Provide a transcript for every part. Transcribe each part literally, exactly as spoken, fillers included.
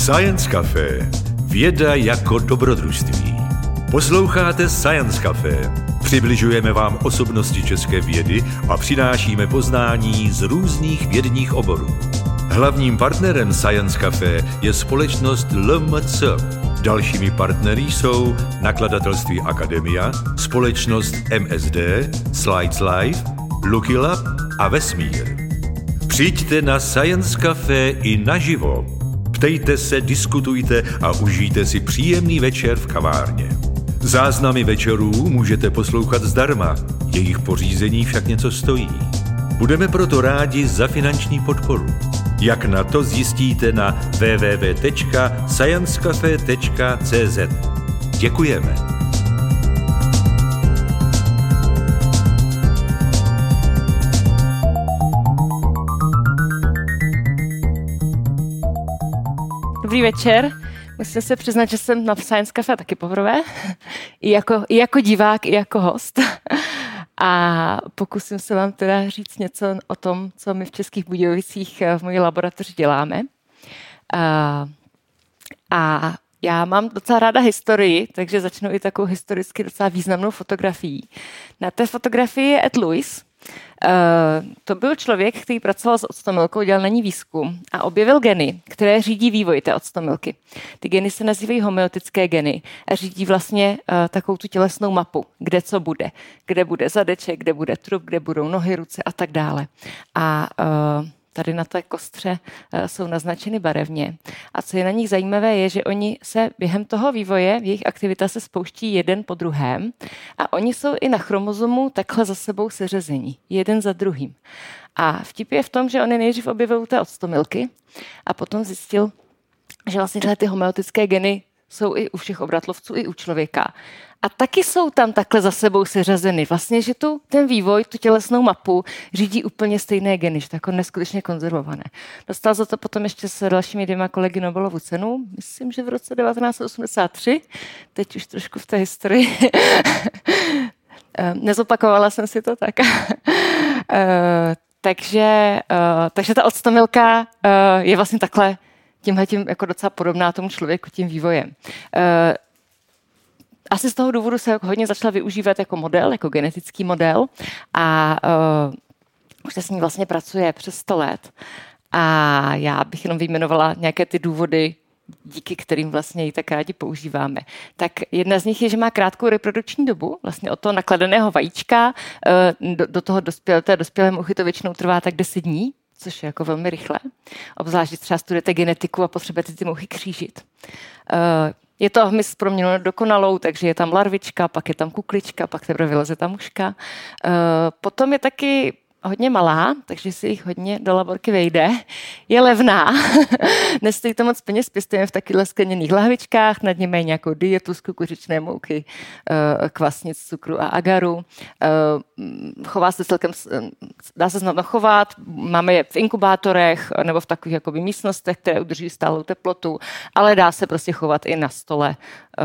Science Café. Věda jako dobrodružství. Posloucháte Science Café. Přibližujeme vám osobnosti české vědy a přinášíme poznání z různých vědních oborů. Hlavním partnerem Science Café je společnost L M C. Dalšími partnery jsou nakladatelství Akademia, společnost M S D, Slides Live, Lucky Lab a Vesmír. Přijďte na Science Café i naživo. Ptejte se, diskutujte a užijte si příjemný večer v kavárně. Záznamy večerů můžete poslouchat zdarma, jejich pořízení však něco stojí. Budeme proto rádi za finanční podporu. Jak na to zjistíte na w w w tečka science cafe tečka c z. Děkujeme. Dobrý večer. Musím se přiznat, že jsem na Science Café taky poprvé. I jako, i jako divák, i jako host. A pokusím se vám teda říct něco o tom, co my v Českých Budějovicích v mojí laboratoři děláme. A, a já mám docela ráda historii, takže začnu i takovou historicky docela významnou fotografií. Na té fotografii je Ed Lewis. Uh, to byl člověk, který pracoval s octomilkou, dělal na ní výzkum a objevil geny, které řídí vývoj té octomilky. Ty geny se nazývají homeotické geny a řídí vlastně uh, takovou tu tělesnou mapu, kde co bude. Kde bude zadeček, kde bude trup, kde budou nohy, ruce a tak dále. A uh, tady na té kostře uh, jsou naznačeny barevně. A co je na nich zajímavé, je, že oni se během toho vývoje, jejich aktivita se spouští jeden po druhém a oni jsou i na chromozomu takhle za sebou seřazení, jeden za druhým. A vtip je v tom, že oni nejdřív objevil té octomilky a potom zjistil, že vlastně tyhle ty homeotické geny jsou i u všech obratlovců, i u člověka. A taky jsou tam takhle za sebou seřazeny. Vlastně, že tu ten vývoj, tu tělesnou mapu řídí úplně stejné geny, že to jako neskutečně konzervované. Dostal za to potom ještě s dalšími dvěma kolegy Nobelovu cenu, myslím, že v roce devatenáct set osmdesát tři, teď už trošku v té historii. Nezopakovala jsem si to tak. takže, takže ta octomilka je vlastně takhle tímhletím jako docela podobná tomu člověku tím vývojem. Asi z toho důvodu se hodně začala využívat jako model, jako genetický model a uh, už se s ní vlastně pracuje přes sto let. A já bych jenom vyjmenovala nějaké ty důvody, díky kterým vlastně ji tak rádi používáme. Tak jedna z nich je, že má krátkou reprodukční dobu, vlastně od toho nakladeného vajíčka uh, do, do toho dospělé, té dospělé muchy to většinou trvá tak deset dní, což je jako velmi rychle. Obzvlášť, že třeba studujete genetiku a potřebujete ty muchy křížit. Uh, Je to hmyz pro mě dokonalou, takže je tam larvička, pak je tam kuklička, pak teprve vyleze ta mužka. Potom je taky hodně malá, takže si jich hodně do laborky vejde. Je levná, nestojí to moc peněz, pěstujeme v takových skleněných lahvičkách, nad nimi je nějakou dietu z kukuřičné mouky, kvasnic, cukru a agaru. Chová se celkem, dá se snadno chovat, máme je v inkubátorech nebo v takových jakoby místnostech, které udrží stálou teplotu, ale dá se prostě chovat i na stole.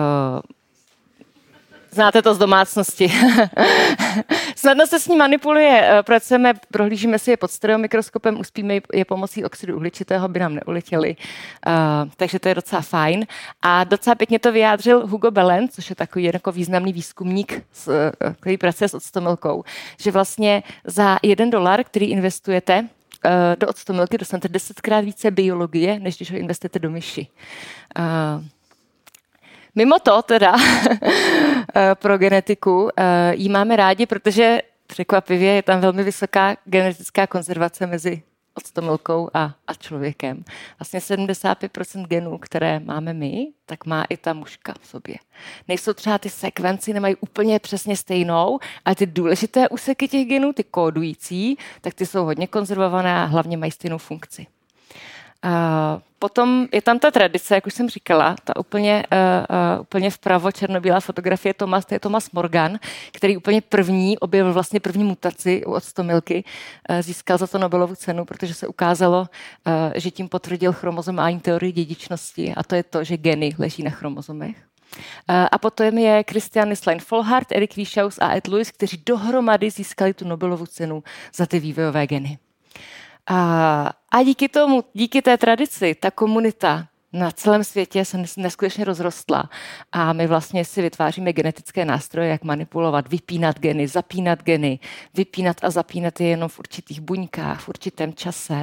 Znáte to z domácnosti. Snadno se s ní manipuluje. Pracujeme, prohlížíme si je pod stereomikroskopem, uspíme je pomocí oxidu uhličitého, by nám neuletěli. Uh, takže to je docela fajn. A docela pěkně to vyjádřil Hugo Belen, což je takový jako významný výzkumník, který pracuje s octomilkou, že vlastně za jeden dolar, který investujete uh, do octomilky, dostanete desetkrát více biologie, než když ho investujete do myši. Uh, Mimo to teda pro genetiku ji máme rádi, protože překvapivě je tam velmi vysoká genetická konzervace mezi octomilkou a, a člověkem. Vlastně sedmdesát pět procent genů, které máme my, tak má i ta mužka v sobě. Nejsou třeba ty sekvenci, nemají úplně přesně stejnou, ale ty důležité úseky těch genů, ty kódující, tak ty jsou hodně konzervované a hlavně mají stejnou funkci. Uh, potom je tam ta tradice, jak už jsem říkala, ta úplně, uh, uh, úplně vpravo černobílá fotografie Thomas, to je Thomas Morgan, který úplně první objevil vlastně první mutaci u octomilky, uh, získal za to Nobelovu cenu, protože se ukázalo, uh, že tím potvrdil chromozomální teorii dědičnosti a to je to, že geny leží na chromozomech. Uh, a potom je Christian Nestlein-Volhard, Erik Wieschaus a Ed Lewis, kteří dohromady získali tu Nobelovu cenu za ty vývojové geny. A, a díky tomu, díky té tradici, ta komunita na celém světě se neskutečně rozrostla a my vlastně si vytváříme genetické nástroje, jak manipulovat, vypínat geny, zapínat geny, vypínat a zapínat je jenom v určitých buňkách, v určitém čase,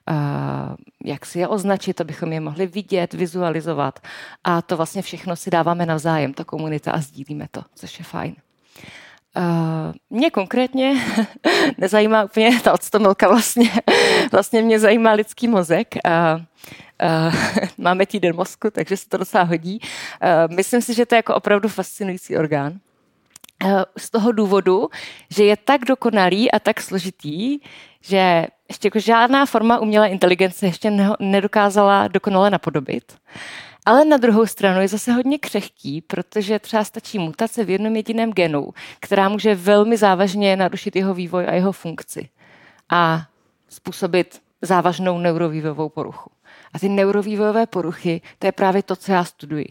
jak si je označit, abychom je mohli vidět, vizualizovat a to vlastně všechno si dáváme navzájem, ta komunita, a sdílíme to, což je fajn. Uh, mě konkrétně nezajímá úplně ta octomilka, vlastně, vlastně mě zajímá lidský mozek. Uh, uh, máme týden mozku, takže se to docela hodí. Uh, myslím si, že to je jako opravdu fascinující orgán. Uh, z toho důvodu, že je tak dokonalý a tak složitý, že ještě jako žádná forma umělé inteligence ještě ne- nedokázala dokonale napodobit. Ale na druhou stranu je zase hodně křehký, protože třeba stačí mutace v jednom jediném genu, která může velmi závažně narušit jeho vývoj a jeho funkci a způsobit závažnou neurovývojovou poruchu. A ty neurovývojové poruchy, to je právě to, co já studuji.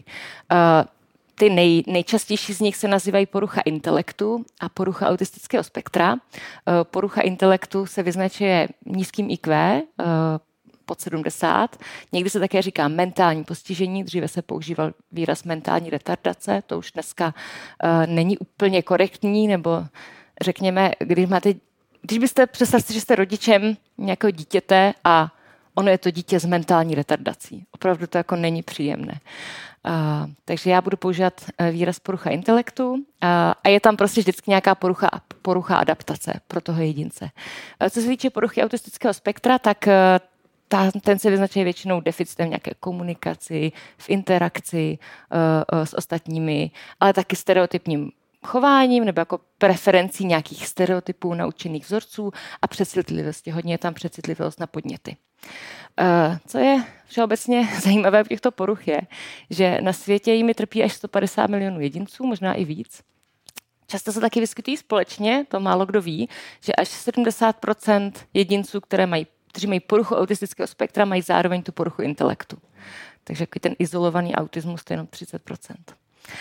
Ty nej, nejčastější z nich se nazývají porucha intelektu a porucha autistického spektra. Porucha intelektu se vyznačuje nízkým í kvé, pod sedmdesát. Někdy se také říká mentální postižení, dříve se používal výraz mentální retardace, to už dneska uh, není úplně korektní, nebo řekněme, když máte, když byste představili, že jste rodičem nějakého dítěte a ono je to dítě s mentální retardací. Opravdu to jako není příjemné. Uh, takže já budu používat výraz porucha intelektu uh, a je tam prostě vždycky nějaká porucha, porucha adaptace pro toho jedince. Uh, co se týče poruchy autistického spektra, tak uh, Ta, ten se vyznačuje většinou deficitem nějaké komunikaci, v interakci uh, uh, s ostatními, ale taky stereotypním chováním nebo jako preferencí nějakých stereotypů, naučených vzorců a přecitlivosti. Hodně je tam přecitlivost na podněty. Uh, co je všeobecně zajímavé v těchto poruch je, že na světě jimi trpí až sto padesát milionů jedinců, možná i víc. Často se taky vyskytují společně, to málo kdo ví, že až sedmdesát procent jedinců, které mají kteří mají poruchu autistického spektra, mají zároveň tu poruchu intelektu. Takže ten izolovaný autismus to je jenom třicet procent.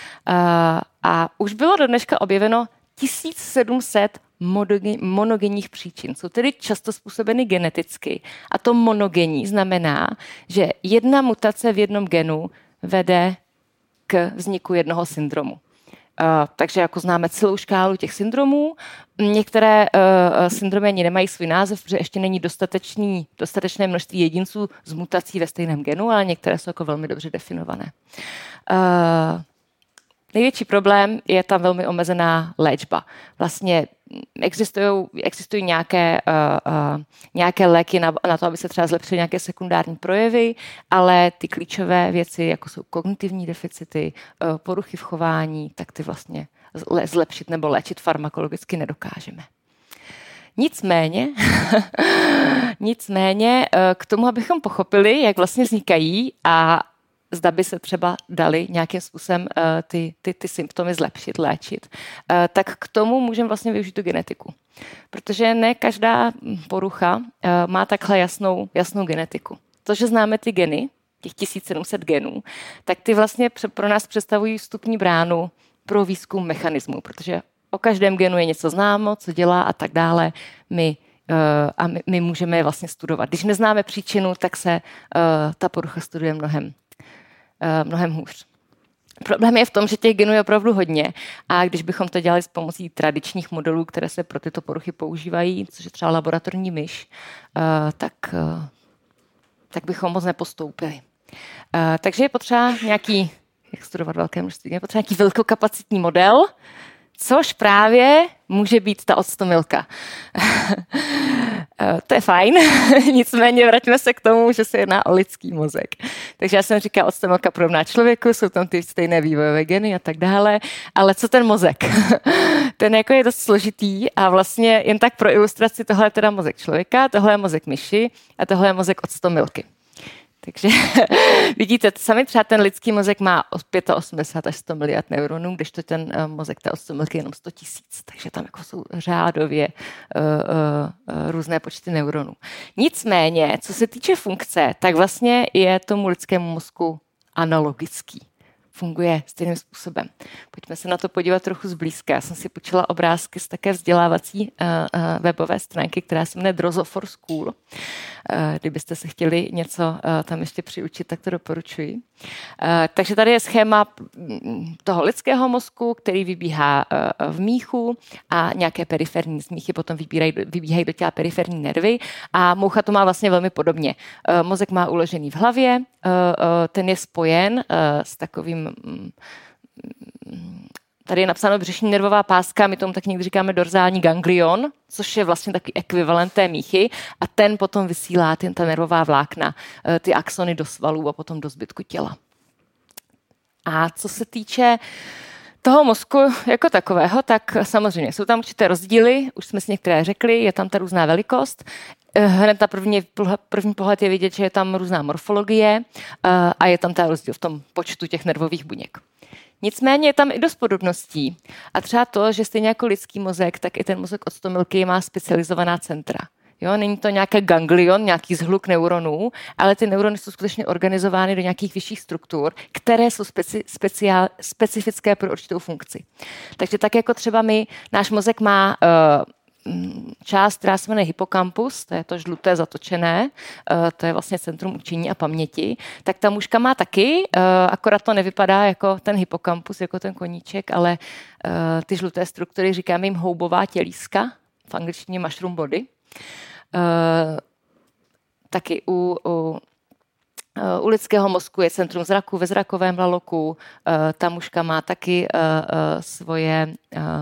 A, a už bylo do dneška objeveno tisíc sedm set monogenních příčin. Jsou tedy často způsobeny geneticky. A to monogenní znamená, že jedna mutace v jednom genu vede k vzniku jednoho syndromu. Uh, takže jako známe celou škálu těch syndromů. Některé uh, syndromy ani nemají svůj název, protože ještě není dostatečný, dostatečné množství jedinců s mutací ve stejném genu, ale některé jsou jako velmi dobře definované. Uh, největší problém je tam velmi omezená léčba. Vlastně existují, existují nějaké, uh, uh, nějaké léky na, na to, aby se třeba zlepšily nějaké sekundární projevy, ale ty klíčové věci, jako jsou kognitivní deficity, uh, poruchy v chování, tak ty vlastně zlepšit nebo léčit farmakologicky nedokážeme. Nicméně, nicméně k tomu, abychom pochopili, jak vlastně vznikají a zda by se třeba dali nějakým způsobem uh, ty, ty, ty symptomy zlepšit, léčit, uh, tak k tomu můžeme vlastně využít tu genetiku. Protože ne každá porucha uh, má takhle jasnou, jasnou genetiku. To, že známe ty geny, těch tisíc sedm set genů, tak ty vlastně pro nás představují vstupní bránu pro výzkum mechanismů, protože o každém genu je něco známo, co dělá a tak dále. My uh, a my, my můžeme je vlastně studovat. Když neznáme příčinu, tak se uh, ta porucha studuje mnohem mnohem hůř. Problém je v tom, že těch genů je opravdu hodně a když bychom to dělali s pomocí tradičních modelů, které se pro tyto poruchy používají, což je třeba laboratorní myš, tak, tak bychom moc nepostoupili. Takže je potřeba nějaký, jak studovat velké množství, je potřeba nějaký velkokapacitní model, což právě může být ta octomilka. To je fajn, nicméně vraťme se k tomu, že se jedná o lidský mozek. Takže já jsem říkala, octomilka podobná člověku, jsou tam ty stejné vývojové geny a tak dále, ale co ten mozek? Ten jako je dost složitý a vlastně jen tak pro ilustraci, tohle je teda mozek člověka, tohle je mozek myši a tohle je mozek octomilky. Takže vidíte, sami třeba ten lidský mozek má osmdesát pět až sto miliard neuronů, když to ten uh, mozek té octomilky je jenom sto tisíc, takže tam jako jsou řádově uh, uh, různé počty neuronů. Nicméně, co se týče funkce, tak vlastně je tomu lidskému mozku analogický. funguje stejným způsobem. Pojďme se na to podívat trochu zblízka. Já jsem si počula obrázky z také vzdělávací uh, uh, webové stránky, která se jmenuje Drozo for School. Uh, kdybyste se chtěli něco uh, tam ještě přiučit, tak to doporučuji. Uh, takže tady je schéma toho lidského mozku, který vybíhá uh, v míchu a nějaké periferní smíchy potom vybírají, vybíhají do těla periferní nervy a moucha to má vlastně velmi podobně. Uh, mozek má uložený v hlavě, uh, uh, ten je spojen uh, s takovým... Um, Tady je napsáno břišní nervová páska, my tomu tak někdy říkáme dorzální ganglion, což je vlastně takový ekvivalent té míchy a ten potom vysílá ty, ta nervová vlákna, ty axony do svalů a potom do zbytku těla. A co se týče toho mozku jako takového, tak samozřejmě jsou tam určité rozdíly, už jsme si některé řekli, je tam ta různá velikost. Hned na první, první pohled je vidět, že je tam různá morfologie a je tam ten rozdíl v tom počtu těch nervových buněk. Nicméně je tam i dost podobností. A třeba to, že stejně jako lidský mozek, tak i ten mozek octomilky má specializovaná centra. Jo, není to nějaký ganglion, nějaký zhluk neuronů, ale ty neurony jsou skutečně organizovány do nějakých vyšších struktur, které jsou speci, speciál, specifické pro určitou funkci. Takže tak jako třeba my, náš mozek má uh, část, která se jmenuje hypokampus, to je to žluté zatočené, to je vlastně centrum učení a paměti, tak ta mužka má taky, akorát to nevypadá jako ten hypokampus, jako ten koníček, ale ty žluté struktury, říkáme jim houbová tělíska, v angličtině mushroom body. Taky u, u U lidského mozku je centrum zraku ve zrakovém laloku, ta mužka má taky svoje...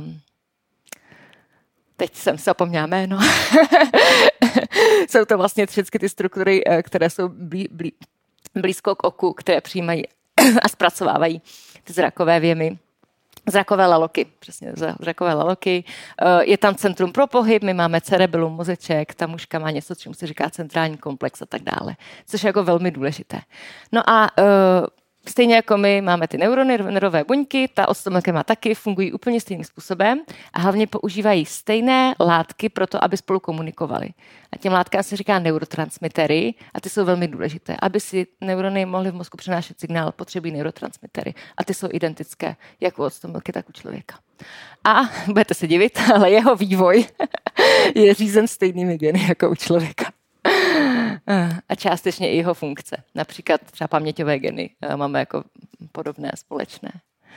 Teď jsem se opomněla jméno. Jsou to vlastně všechny ty struktury, které jsou blí, blí, blízko k oku, které přijímají a zpracovávají ty zrakové věmy. Zrakové laloky, přesně zrakové laloky. Je tam centrum pro pohyb, my máme cerebellum, mozeček, ta mužka má něco, čemu se říká centrální komplex a tak dále, což je jako velmi důležité. No a stejně jako my máme ty neurony, nervové buňky, ta octomilka má taky, fungují úplně stejným způsobem a hlavně používají stejné látky pro to, aby spolu komunikovali. A těm látkám se říká neurotransmitery a ty jsou velmi důležité. Aby si neurony mohly v mozku přenášet signál, potřebují neurotransmitery a ty jsou identické jak u octomilky, tak u člověka. A budete se divit, ale jeho vývoj je řízen stejnými geny jako u člověka. A částečně i jeho funkce. Například třeba paměťové geny máme jako podobné, společné.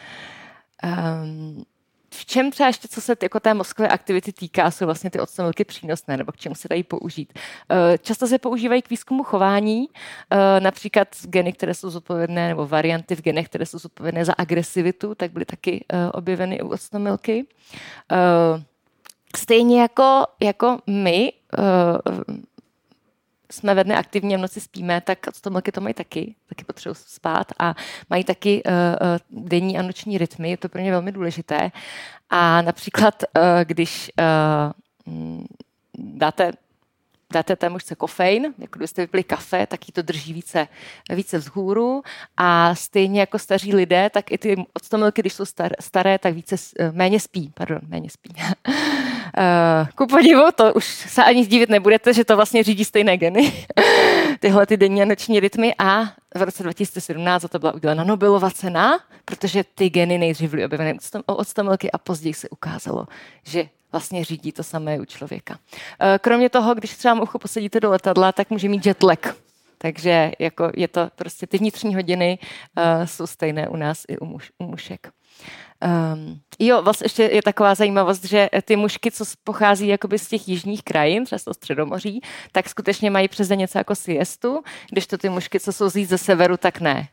Um, v čem třeba ještě, co se jako té mozkové aktivity týká, jsou vlastně ty octomilky přínosné, nebo k čemu se dají použít? Uh, často se používají k výzkumu chování, uh, například geny, které jsou zodpovědné, nebo varianty v genech, které jsou zodpovědné za agresivitu, tak byly taky uh, objeveny u octomilky. Uh, stejně jako, jako my, uh, jsme ve dne aktivně, v noci spíme, tak octomilky to mají taky, taky potřebují spát a mají taky uh, uh, denní a noční rytmy, je to pro ně velmi důležité. A například, uh, když uh, dáte, dáte té mužce kofein, jako kdybyste vypili kafe, tak jí to drží více, více vzhůru a stejně jako staří lidé, tak i ty octomilky, když jsou star, staré, tak více, méně spí, pardon, méně spí. Uh, ku podivu, to už se ani zdivit nebudete, že to vlastně řídí stejné geny, tyhle ty denní a noční rytmy a v roce dva tisíce sedmnáct za to byla udělena Nobelova cena, protože ty geny nejdřív byly objeveny u octomilky a později se ukázalo, že vlastně řídí to samé u člověka. Uh, kromě toho, když třeba mouchu posadíte do letadla, tak může mít jet lag. Takže jako je to prostě ty vnitřní hodiny uh, jsou stejné u nás i u, muž, u mužek. Um, jo, vlastně ještě je taková zajímavost, že ty mužky, co pochází jakoby z těch jižních krajin, třeba z toho Středomoří, tak skutečně mají přes den něco jako siestu, když to ty mužky, co jsou zít ze severu, tak ne.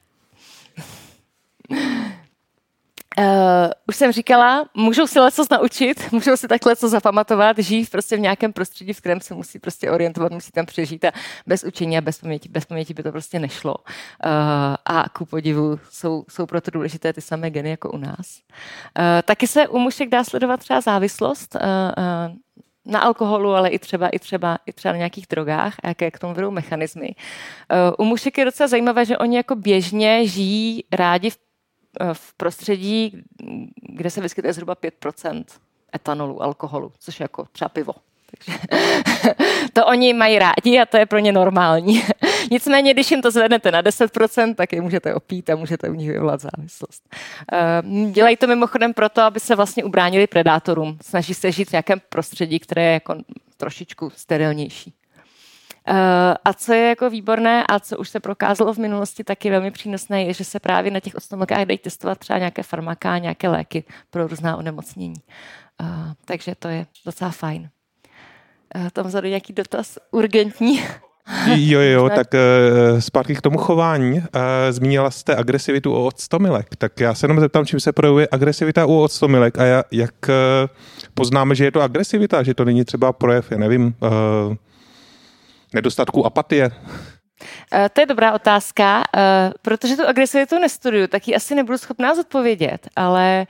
Uh, už jsem říkala, můžou si lecos naučit, můžou si takhle co zapamatovat, žijí prostě v nějakém prostředí, v kterém se musí prostě orientovat, musí tam přežít a bez učení a bez paměti, bez paměti by to prostě nešlo. Uh, a ku podivu jsou, jsou proto důležité ty samé geny jako u nás. Uh, taky se u mužek dá sledovat třeba závislost uh, uh, na alkoholu, ale i třeba, i třeba, i třeba na nějakých drogách a jaké k tomu vedou mechanismy. Uh, u mužek je docela zajímavé, že oni jako běžně žijí rádi v v prostředí, kde se vyskytuje zhruba pět procent etanolu, alkoholu, což je jako třeba pivo. Takže to oni mají rádi a to je pro ně normální. Nicméně, když jim to zvednete na deset procent, tak je můžete opít a můžete u nich vyvolat závislost. Dělají to mimochodem proto, aby se vlastně ubránili predátorům. Snaží se žít v nějakém prostředí, které je jako trošičku sterilnější. A co je jako výborné a co už se prokázalo v minulosti taky velmi přínosné, je, že se právě na těch octomilkách dají testovat třeba nějaké farmaka, nějaké léky pro různá onemocnění. Uh, takže to je docela fajn. Uh, tam vzadu nějaký dotaz urgentní. Jo, jo, tak uh, zpátky k tomu chování. Uh, zmínila jste agresivitu u octomilek, tak já se jenom zeptám, čím se projevuje agresivita u octomilek a já, jak uh, poznáme, že je to agresivita, že to není třeba projev, já nevím, uh, nedostatku apatie. To je dobrá otázka, protože tu agresivitu nestuduju, tak ji asi nebudu schopná zodpovědět, ale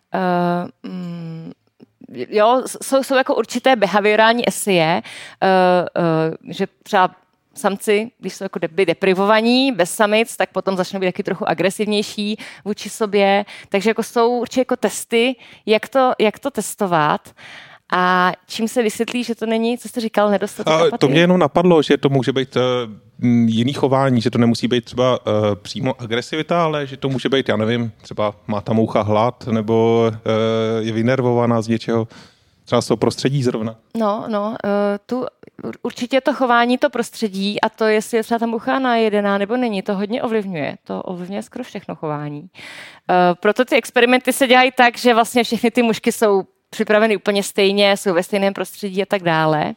uh, mm, jo, jsou, jsou jako určité behaviorální eseje, uh, uh, že třeba samci, když jsou jako deprivovaní, bez samic, tak potom začnou být taky trochu agresivnější vůči sobě, takže jako jsou určitě jako testy, jak to, jak to testovat. A čím se vysvětlí, že to není, co jste říkal, nedostatek apatie? To mě jenom napadlo, že to může být uh, jiný chování, že to nemusí být třeba uh, přímo agresivita, ale že to může být, já nevím, třeba má ta moucha hlad, nebo uh, je vynervovaná z něčeho, třeba z toho prostředí zrovna. No, no, uh, tu určitě to chování, to prostředí a to, jestli je třeba ta moucha najedená nebo není, to hodně ovlivňuje. To ovlivňuje skoro všechno chování. Uh, proto ty experimenty se dělají tak, že vlastně všechny ty mužky jsou připraveny úplně stejně, jsou ve stejném prostředí a tak dále.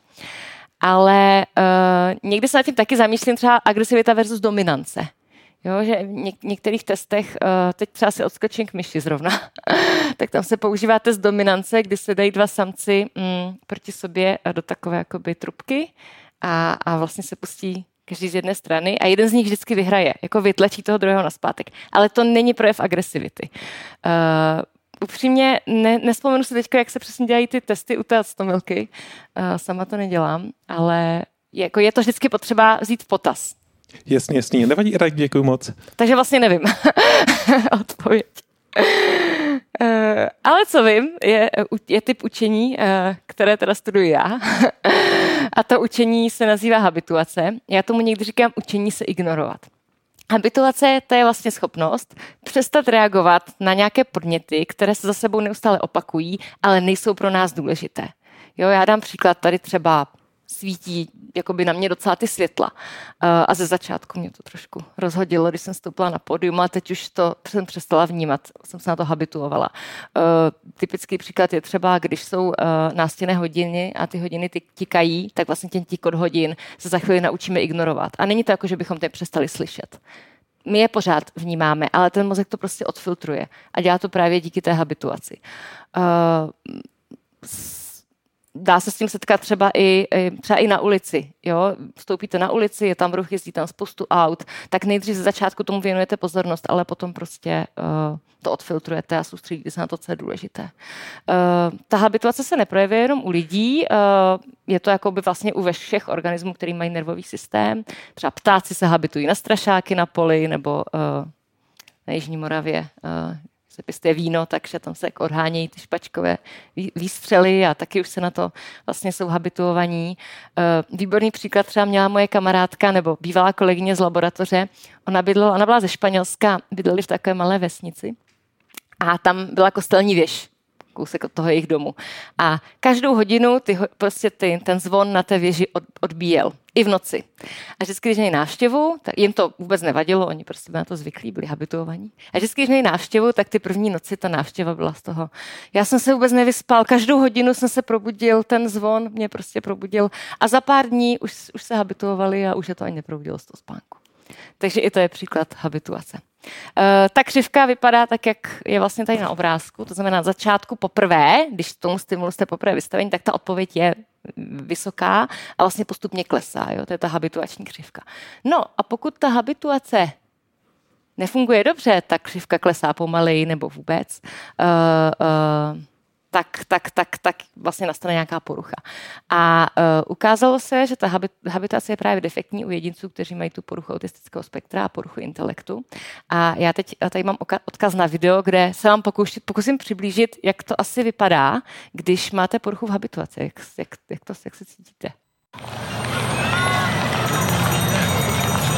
Ale uh, někdy se nad tím taky zamýšlím třeba agresivita versus dominance. Jo, že v něk- některých testech, uh, teď třeba si odskočím k myši zrovna, tak tam se používá test dominance, kdy se dají dva samci mm, proti sobě do takové jakoby trubky a, a vlastně se pustí každý z jedné strany a jeden z nich vždycky vyhraje, jako vytlačí toho druhého nazpátek. Ale to není projev agresivity. Uh, Upřímně ne, nespomenu si teď, jak se přesně dělají ty testy u té octomilky. Uh, sama to nedělám, ale jako je to vždycky potřeba vzít v potaz. Jasně, jasně. Nevadí, Radek, děkuji moc. Takže vlastně nevím. Odpověď. Uh, ale co vím, je, je typ učení, uh, které teda studuji já. A to učení se nazývá habituace. Já tomu někdy říkám učení se ignorovat. Habituace, to je vlastně schopnost přestat reagovat na nějaké podněty, které se za sebou neustále opakují, ale nejsou pro nás důležité. Jo, já dám příklad, tady třeba svítí jakoby na mě docela ty světla a ze začátku mě to trošku rozhodilo, když jsem stoupila na pódium, a teď už to jsem přestala vnímat, jsem se na to habituovala. Typický příklad je třeba, když jsou nástěnné hodiny a ty hodiny ty tikají, tak vlastně ten tik od hodin se za chvíli naučíme ignorovat. A není to jako, že bychom to přestali slyšet. My je pořád vnímáme, ale ten mozek to prostě odfiltruje a dělá to právě díky té habituaci. Dá se s tím setkat třeba i, třeba i na ulici. Jo? Vstoupíte na ulici, je tam ruch, jezdí tam spoustu aut, tak nejdřív ze začátku tomu věnujete pozornost, ale potom prostě uh, to odfiltrujete a soustředíte se na to, co je důležité. Uh, ta habituace se neprojevuje jenom u lidí, uh, je to jakoby vlastně u všech organismů, který mají nervový systém. Třeba ptáci se habitují na strašáky na poli nebo uh, na Jižní Moravě uh, se pěstuje víno, takže tam se jako odhánějí ty špačkové výstřely a taky už se na to vlastně jsou habituovaní. Výborný příklad třeba měla moje kamarádka nebo bývalá kolegyně z laboratoře. Ona bydlela, ona byla ze Španělska, bydleli v takové malé vesnici a tam byla kostelní věž, kousek od toho jejich domu. A každou hodinu ty, prostě ty, ten zvon na té věži od, odbíjel. I v noci. A vždycky, když měli návštěvu, tak jim to vůbec nevadilo, oni prostě byli na to zvyklí, byli habituovaní. A vždycky, když měli návštěvu, tak ty první noci ta návštěva byla z toho. Já jsem se vůbec nevyspal, každou hodinu jsem se probudil, ten zvon mě prostě probudil a za pár dní už, už se habituovali a už je to ani neprobudilo z toho spánku. Takže i to je příklad habituace. Uh, ta křivka vypadá tak, jak je vlastně tady na obrázku, to znamená na začátku poprvé, když tomu stimulu jste poprvé vystavení, tak ta odpověď je vysoká a vlastně postupně klesá, jo? To je ta habituační křivka. No a pokud ta habituace nefunguje dobře, tak křivka klesá pomaleji nebo vůbec, uh, uh, tak, tak, tak, tak vlastně nastane nějaká porucha. A uh, ukázalo se, že ta habit, habituace je právě defektní u jedinců, kteří mají tu poruchu autistického spektra a poruchu intelektu. A já teď tady mám odkaz na video, kde se vám pokusím, pokusím přiblížit, jak to asi vypadá, když máte poruchu v habituaci. Jak, jak, jak, to, jak se cítíte?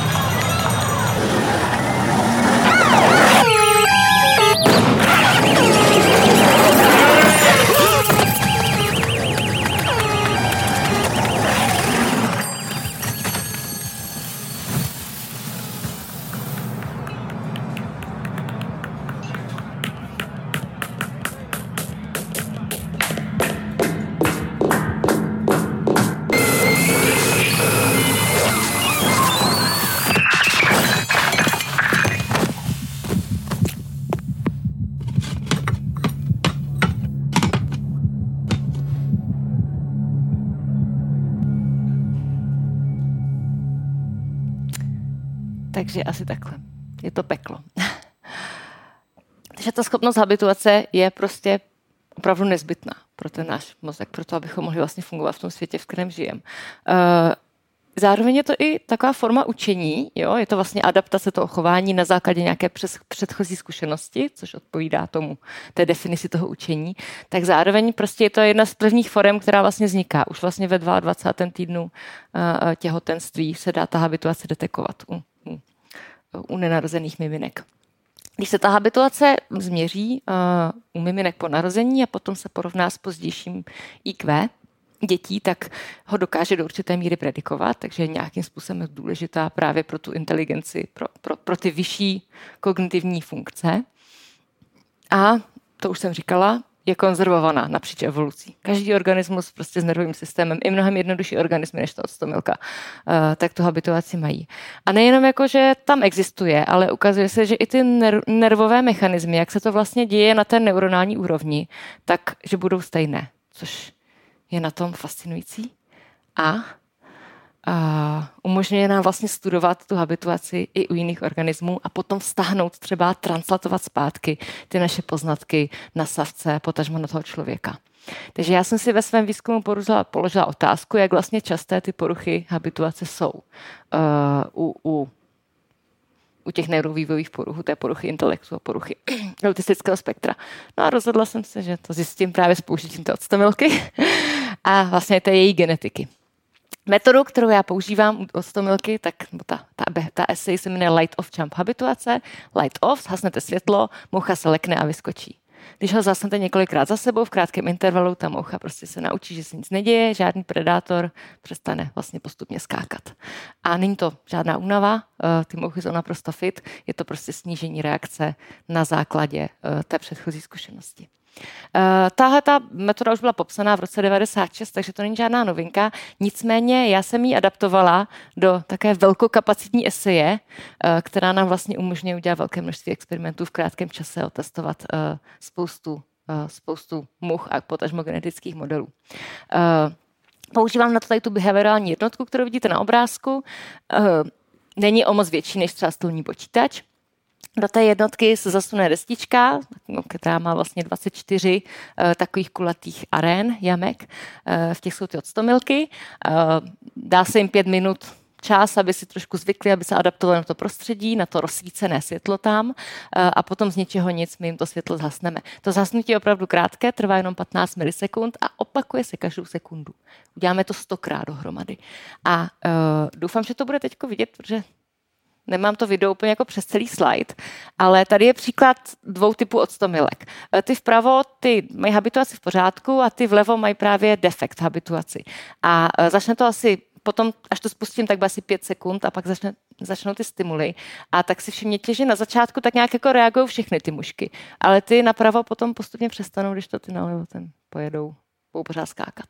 takže asi takhle. Je to peklo. Takže ta schopnost habituace je prostě opravdu nezbytná pro ten náš mozek, pro to, abychom mohli vlastně fungovat v tom světě, v kterém žijeme. Zároveň je to i taková forma učení, jo? Je to vlastně adaptace toho chování na základě nějaké předchozí zkušenosti, což odpovídá tomu, té definici toho učení. Tak zároveň prostě je to jedna z prvních forem, která vlastně vzniká. Už vlastně ve dvacátém druhém týdnu těhotenství se dá ta habituace detekovat u, u, u nenarozených miminek. Když se ta habituace změří uh, u miminek po narození a potom se porovná s pozdějším í kvé dětí, tak ho dokáže do určité míry predikovat, takže je nějakým způsobem důležitá právě pro tu inteligenci, pro, pro, pro ty vyšší kognitivní funkce. A to už jsem říkala, je konzervovaná napříč evolucí. Každý organismus prostě s nervovým systémem, i mnohem jednodušší organismy než ta octomilka, uh, tak tu habituaci mají. A nejenom jako, že tam existuje, ale ukazuje se, že i ty ner- nervové mechanismy, jak se to vlastně děje na té neuronální úrovni, tak, že budou stejné, což je na tom fascinující. A a umožňuje nám vlastně studovat tu habituaci i u jiných organismů a potom vztáhnout třeba translatovat zpátky ty naše poznatky na savce, potažmo na toho člověka. Takže já jsem si ve svém výzkumu položila, položila otázku, jak vlastně časté ty poruchy habituace jsou uh, u, u, u těch neurovývojových poruchů, té poruchy intelektu a poruchy autistického spektra. No a rozhodla jsem se, že to zjistím právě s použitím té octomilky a vlastně té její genetiky. Metodu, kterou já používám u octomilky, tak ta, ta, ta esej se jmenuje Light Off Jump habituace. Light off, zhasnete světlo, moucha se lekne a vyskočí. Když ho zasnete několikrát za sebou v krátkém intervalu, ta moucha prostě se naučí, že se nic neděje, žádný predátor přestane vlastně postupně skákat. A není to žádná únava, ty mouchy jsou naprosto fit, je to prostě snížení reakce na základě té předchozí zkušenosti. Uh, tahle ta metoda už byla popsaná v roce devadesát šest, takže to není žádná novinka. Nicméně já jsem ji adaptovala do také velkokapacitní eseje, uh, která nám vlastně umožňuje udělat velké množství experimentů v krátkém čase a otestovat uh, spoustu, uh, spoustu much a potažmo genetických modelů. Uh, používám na to tady tu behaviorální jednotku, kterou vidíte na obrázku. Uh, není o moc větší než třeba stolní počítač. Do té jednotky se zasune destička, která má vlastně dvacet čtyři uh, takových kulatých arén, jamek. Uh, v těch jsou ty octomilky. Uh, dá se jim pět minut čas, aby si trošku zvykli, aby se adaptovali na to prostředí, na to rozsvícené světlo tam uh, a potom z ničeho nic my jim to světlo zhasneme. To zhasnutí je opravdu krátké, trvá jenom patnáct milisekund a opakuje se každou sekundu. Uděláme to stokrát dohromady. A uh, doufám, že to bude teďko vidět, protože nemám to video úplně jako přes celý slide, ale tady je příklad dvou typů octomilek. Ty vpravo, ty mají habituaci v pořádku a ty vlevo mají právě defekt habituaci. A začne to asi, potom, až to spustím, tak bude asi pět sekund a pak začne, začnou ty stimuly. A tak si všimněte, že na začátku tak nějak jako reagují všechny ty mušky. Ale ty napravo potom postupně přestanou, když to ty nalevo ten pojedou, budou pořád skákat.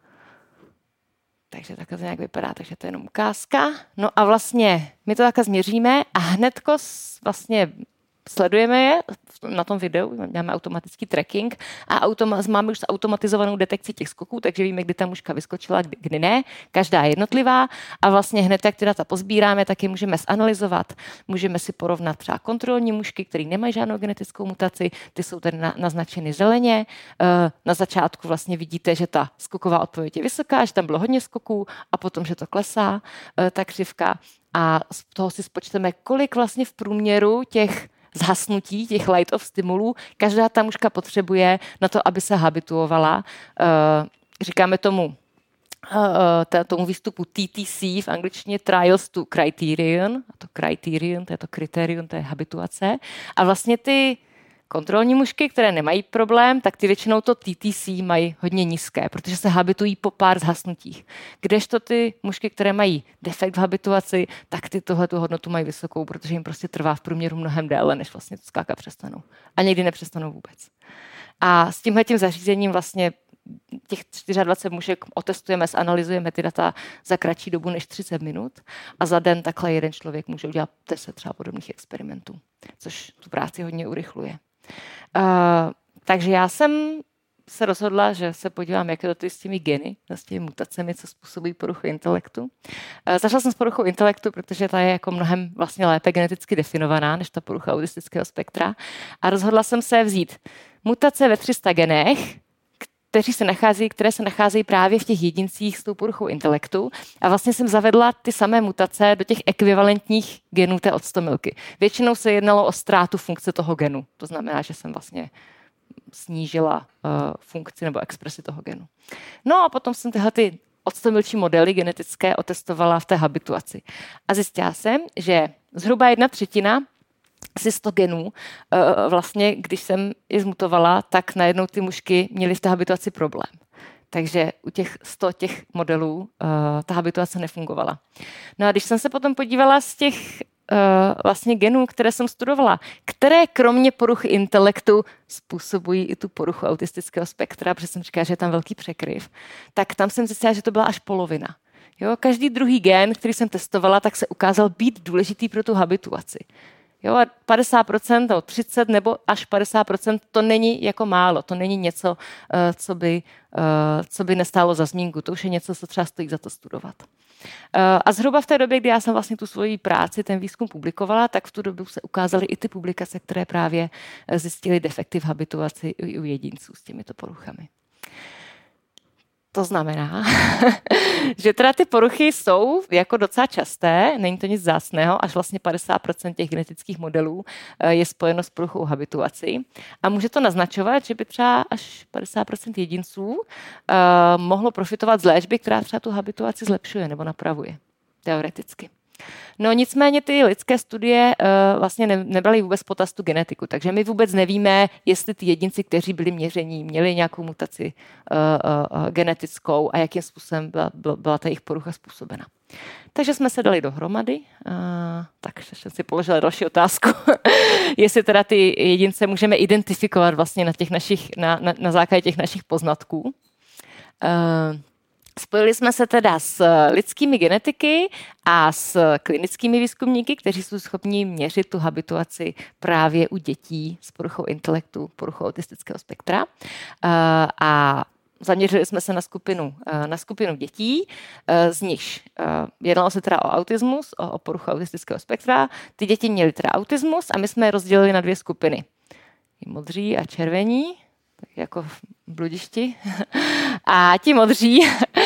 Takže takhle to nějak vypadá, takže to je jenom ukázka. No a vlastně my to takhle změříme a hnedko vlastně sledujeme je na tom videu, máme automatický tracking a automa- máme už automatizovanou detekci těch skoků, takže víme, kdy ta muška vyskočila, kdy, kdy ne. Každá je jednotlivá a vlastně hned, jak ty data pozbíráme, tak je můžeme zanalyzovat. Můžeme si porovnat třeba kontrolní mušky, které nemají žádnou genetickou mutaci, ty jsou tady na, naznačeny zeleně. Na začátku vlastně vidíte, že ta skoková odpověď je vysoká, že tam bylo hodně skoků a potom, že to klesá, ta křivka. A z toho si spočteme, kolik vlastně v průměru těch zhasnutí, těch light off stimulů každá ta muška potřebuje na to, aby se habituovala. Říkáme tomu tomu výstupu T T C, v angličtině Trials to Criterion. A to criterion, to je to kritérium, to je habituace. A vlastně ty kontrolní mušky, které nemají problém, tak ty většinou to T T C mají hodně nízké, protože se habitují po pár zhasnutích. Kdežto ty mušky, které mají defekt v habituaci, tak ty tohletu hodnotu mají vysokou, protože jim prostě trvá v průměru mnohem déle, než vlastně skákat přestanou. A někdy nepřestanou vůbec. A s tímhletím zařízením vlastně těch dvacet čtyři mušek otestujeme, zanalyzujeme ty data za kratší dobu než třicet minut a za den takhle jeden člověk může udělat deset třeba podobných experimentů, což tu práci hodně urychluje. Uh, takže já jsem se rozhodla, že se podívám, jak je to s těmi geny, s těmi mutacemi, co způsobují poruchu intelektu. Začala jsem s poruchou intelektu, protože ta je jako mnohem vlastně lépe geneticky definovaná, než ta porucha autistického spektra. A rozhodla jsem se vzít mutace ve tři sta genech, kteří se nachází, které se nacházejí právě v těch jedincích s tou poruchou intelektu. A vlastně jsem zavedla ty samé mutace do těch ekvivalentních genů té octomilky. Většinou se jednalo o ztrátu funkce toho genu. To znamená, že jsem vlastně snížila uh, funkci nebo expresi toho genu. No a potom jsem tyhle ty octomilčí modely genetické otestovala v té habituaci. A zjistila jsem, že zhruba jedna třetina asi sto genů, vlastně, když jsem je zmutovala, tak najednou ty mužky měly v té habituaci problém. Takže u těch sto těch modelů ta habituace nefungovala. No a když jsem se potom podívala z těch vlastně genů, které jsem studovala, které kromě poruchy intelektu způsobují i tu poruchu autistického spektra, protože jsem říkala, že je tam velký překryv, tak tam jsem zjistila, že to byla až polovina. Jo, každý druhý gen, který jsem testovala, tak se ukázal být důležitý pro tu habituaci. Jo, a padesát procent, nebo třicet nebo až padesát procent to není jako málo, to není něco, co by, co by nestálo za zmínku, to už je něco, co třeba stojí za to studovat. A zhruba v té době, kdy já jsem vlastně tu svoji práci, ten výzkum publikovala, tak v tu dobu se ukázaly i ty publikace, které právě zjistily defekty v habituaci u jedinců s těmito poruchami. To znamená, že teda ty poruchy jsou jako docela časté, není to nic vzácného, až vlastně padesát procent těch genetických modelů je spojeno s poruchou habituací. A může to naznačovat, že by třeba až padesát procent jedinců uh, mohlo profitovat z léčby, která třeba tu habituaci zlepšuje nebo napravuje, teoreticky. No nicméně ty lidské studie uh, vlastně ne, nebraly vůbec potaz tu genetiku, takže my vůbec nevíme, jestli ty jedinci, kteří byli měření, měli nějakou mutaci uh, uh, genetickou a jakým způsobem byla, byla, byla ta jejich porucha způsobena. Takže jsme se dali dohromady, uh, takže jsem si položila další otázku, jestli teda ty jedince můžeme identifikovat vlastně na, těch našich, na, na, na základě těch našich poznatků. Uh, Spojili jsme se teda s lidskými genetiky a s klinickými výzkumníky, kteří jsou schopni měřit tu habituaci právě u dětí s poruchou intelektu, poruchou autistického spektra. A zaměřili jsme se na skupinu, na skupinu dětí, z nichž jednalo se teda o autismus, o, o poruchu autistického spektra. Ty děti měly teda autismus a my jsme je rozdělili na dvě skupiny. Modří a červení, tak jako v bludišti. A ti modří,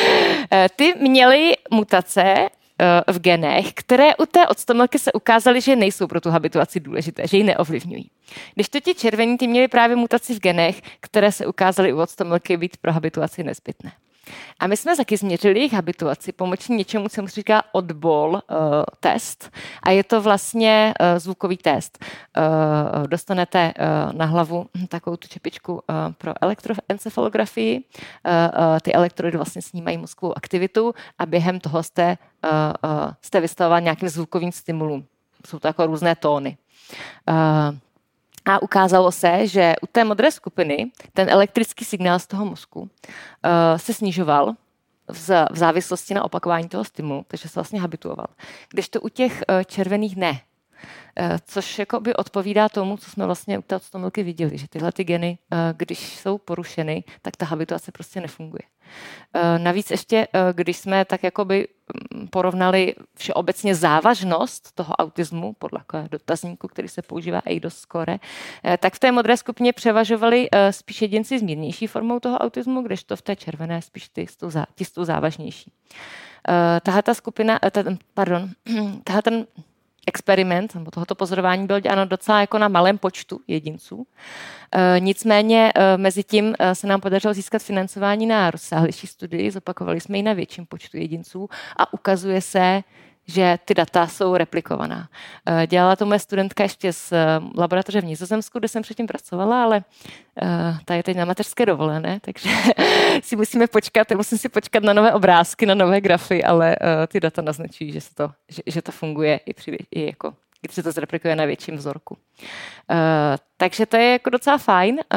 ty měli mutace v genech, které u té octomilky se ukázaly, že nejsou pro tu habituaci důležité, že ji neovlivňují. Když to ti červení, ty měli právě mutaci v genech, které se ukázaly u octomilky být pro habituaci nezbytné. A my jsme taky změřili jejich habituaci pomocí něčemu, co se říká oddball uh, test. A je to vlastně uh, zvukový test. Uh, dostanete uh, na hlavu takovou tu čepičku uh, pro elektroencefalografii. Uh, uh, ty elektrody vlastně snímají mozkovou aktivitu a během toho jste, uh, uh, jste vystavován nějakým zvukovým stimulům. Jsou to jako různé tóny. Uh, A ukázalo se, že u té modré skupiny ten elektrický signál z toho mozku uh, se snižoval v, v závislosti na opakování toho stimulu, takže se vlastně habituoval. Když to u těch uh, červených ne. Uh, což jakoby odpovídá tomu, co jsme vlastně u té octomilky viděli, že tyhle ty geny, uh, když jsou porušeny, tak ta habituace prostě nefunguje. Uh, navíc ještě, uh, když jsme tak jakoby porovnali všeobecně závažnost toho autismu podle dotazníku, který se používá E I D O S score, tak v té modré skupině převažovali spíš jedinci s mírnější formou toho autismu, kdežto v té červené spíš ty s tou, zá, ty s tou závažnější. Tahle ta skupina, pardon, tahle ten experiment, nebo tohoto pozorování bylo děláno docela jako na malém počtu jedinců. E, nicméně e, mezi tím e, se nám podařilo získat financování na rozsáhlejší studii, zopakovali jsme ji na větším počtu jedinců a ukazuje se, že ty data jsou replikovaná. E, dělala to moje studentka ještě z laboratoře v Nizozemsku, kde jsem předtím pracovala, ale e, ta je teď na mateřské dovolené, takže si musíme počkat, musím si počkat na nové obrázky, na nové grafy, ale e, ty data naznačují, že, se to, že, že to funguje i, při, i jako, když se to zreplikuje na větším vzorku. E, takže to je jako docela fajn. E,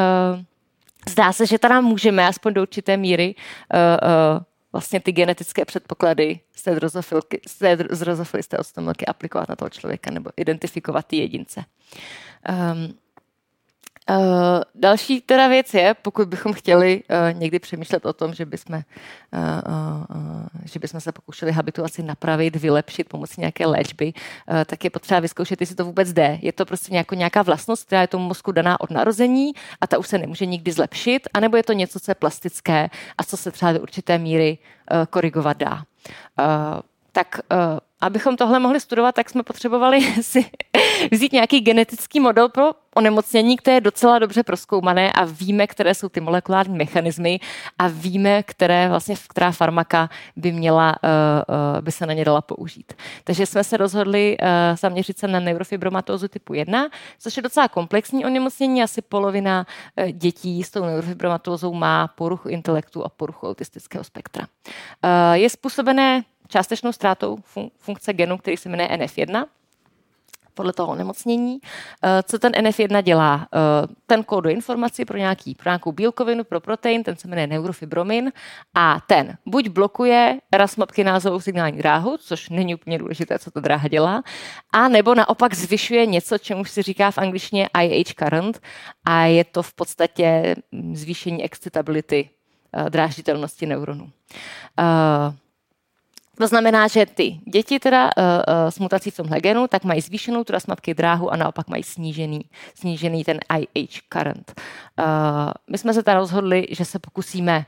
zdá se, že teda můžeme aspoň do určité míry e, e, vlastně ty genetické předpoklady z té drozofilky, z té drozofily, z té octomilky aplikovat na toho člověka nebo identifikovat ty jedince. Um, Uh, další teda věc je, pokud bychom chtěli uh, někdy přemýšlet o tom, že bychom, uh, uh, uh, že bychom se pokoušeli habituaci napravit, vylepšit pomocí nějaké léčby, uh, tak je potřeba vyzkoušet, jestli to vůbec jde. Je to prostě nějakou, nějaká vlastnost, která je tomu mozku daná od narození a ta už se nemůže nikdy zlepšit, anebo je to něco, co je plastické a co se třeba do určité míry uh, korigovat dá. Uh, tak uh, abychom tohle mohli studovat, tak jsme potřebovali si vzít nějaký genetický model pro onemocnění, které je docela dobře prozkoumané a víme, které jsou ty molekulární mechanismy a víme, které vlastně, která farmaka by měla, uh, uh, by se na ně dala použít. Takže jsme se rozhodli uh, zaměřit se na neurofibromatózu typu jedna, což je docela komplexní onemocnění. Asi polovina uh, dětí s tou neurofibromatózou má poruchu intelektu a poruchu autistického spektra. Uh, je způsobené částečnou ztrátou fun- funkce genu, který se jmenuje N F jedna, podle toho onemocnění. Co ten N F jedna dělá? Ten kóduje informaci pro, nějaký, pro nějakou bílkovinu, pro protein, ten se jmenuje neurofibromin a ten buď blokuje rasmapkinázovou signální dráhu, což není úplně důležité, co ta dráha dělá, a nebo naopak zvyšuje něco, čemu se říká v angličtině I H current a je to v podstatě zvýšení excitability, drážditelnosti neuronů. To znamená, že ty děti teda uh, uh, s mutací v tomhle genu, tak mají zvýšenou tu rasmatky dráhu a naopak mají snížený, snížený ten I H current. Uh, my jsme se teda rozhodli, že se pokusíme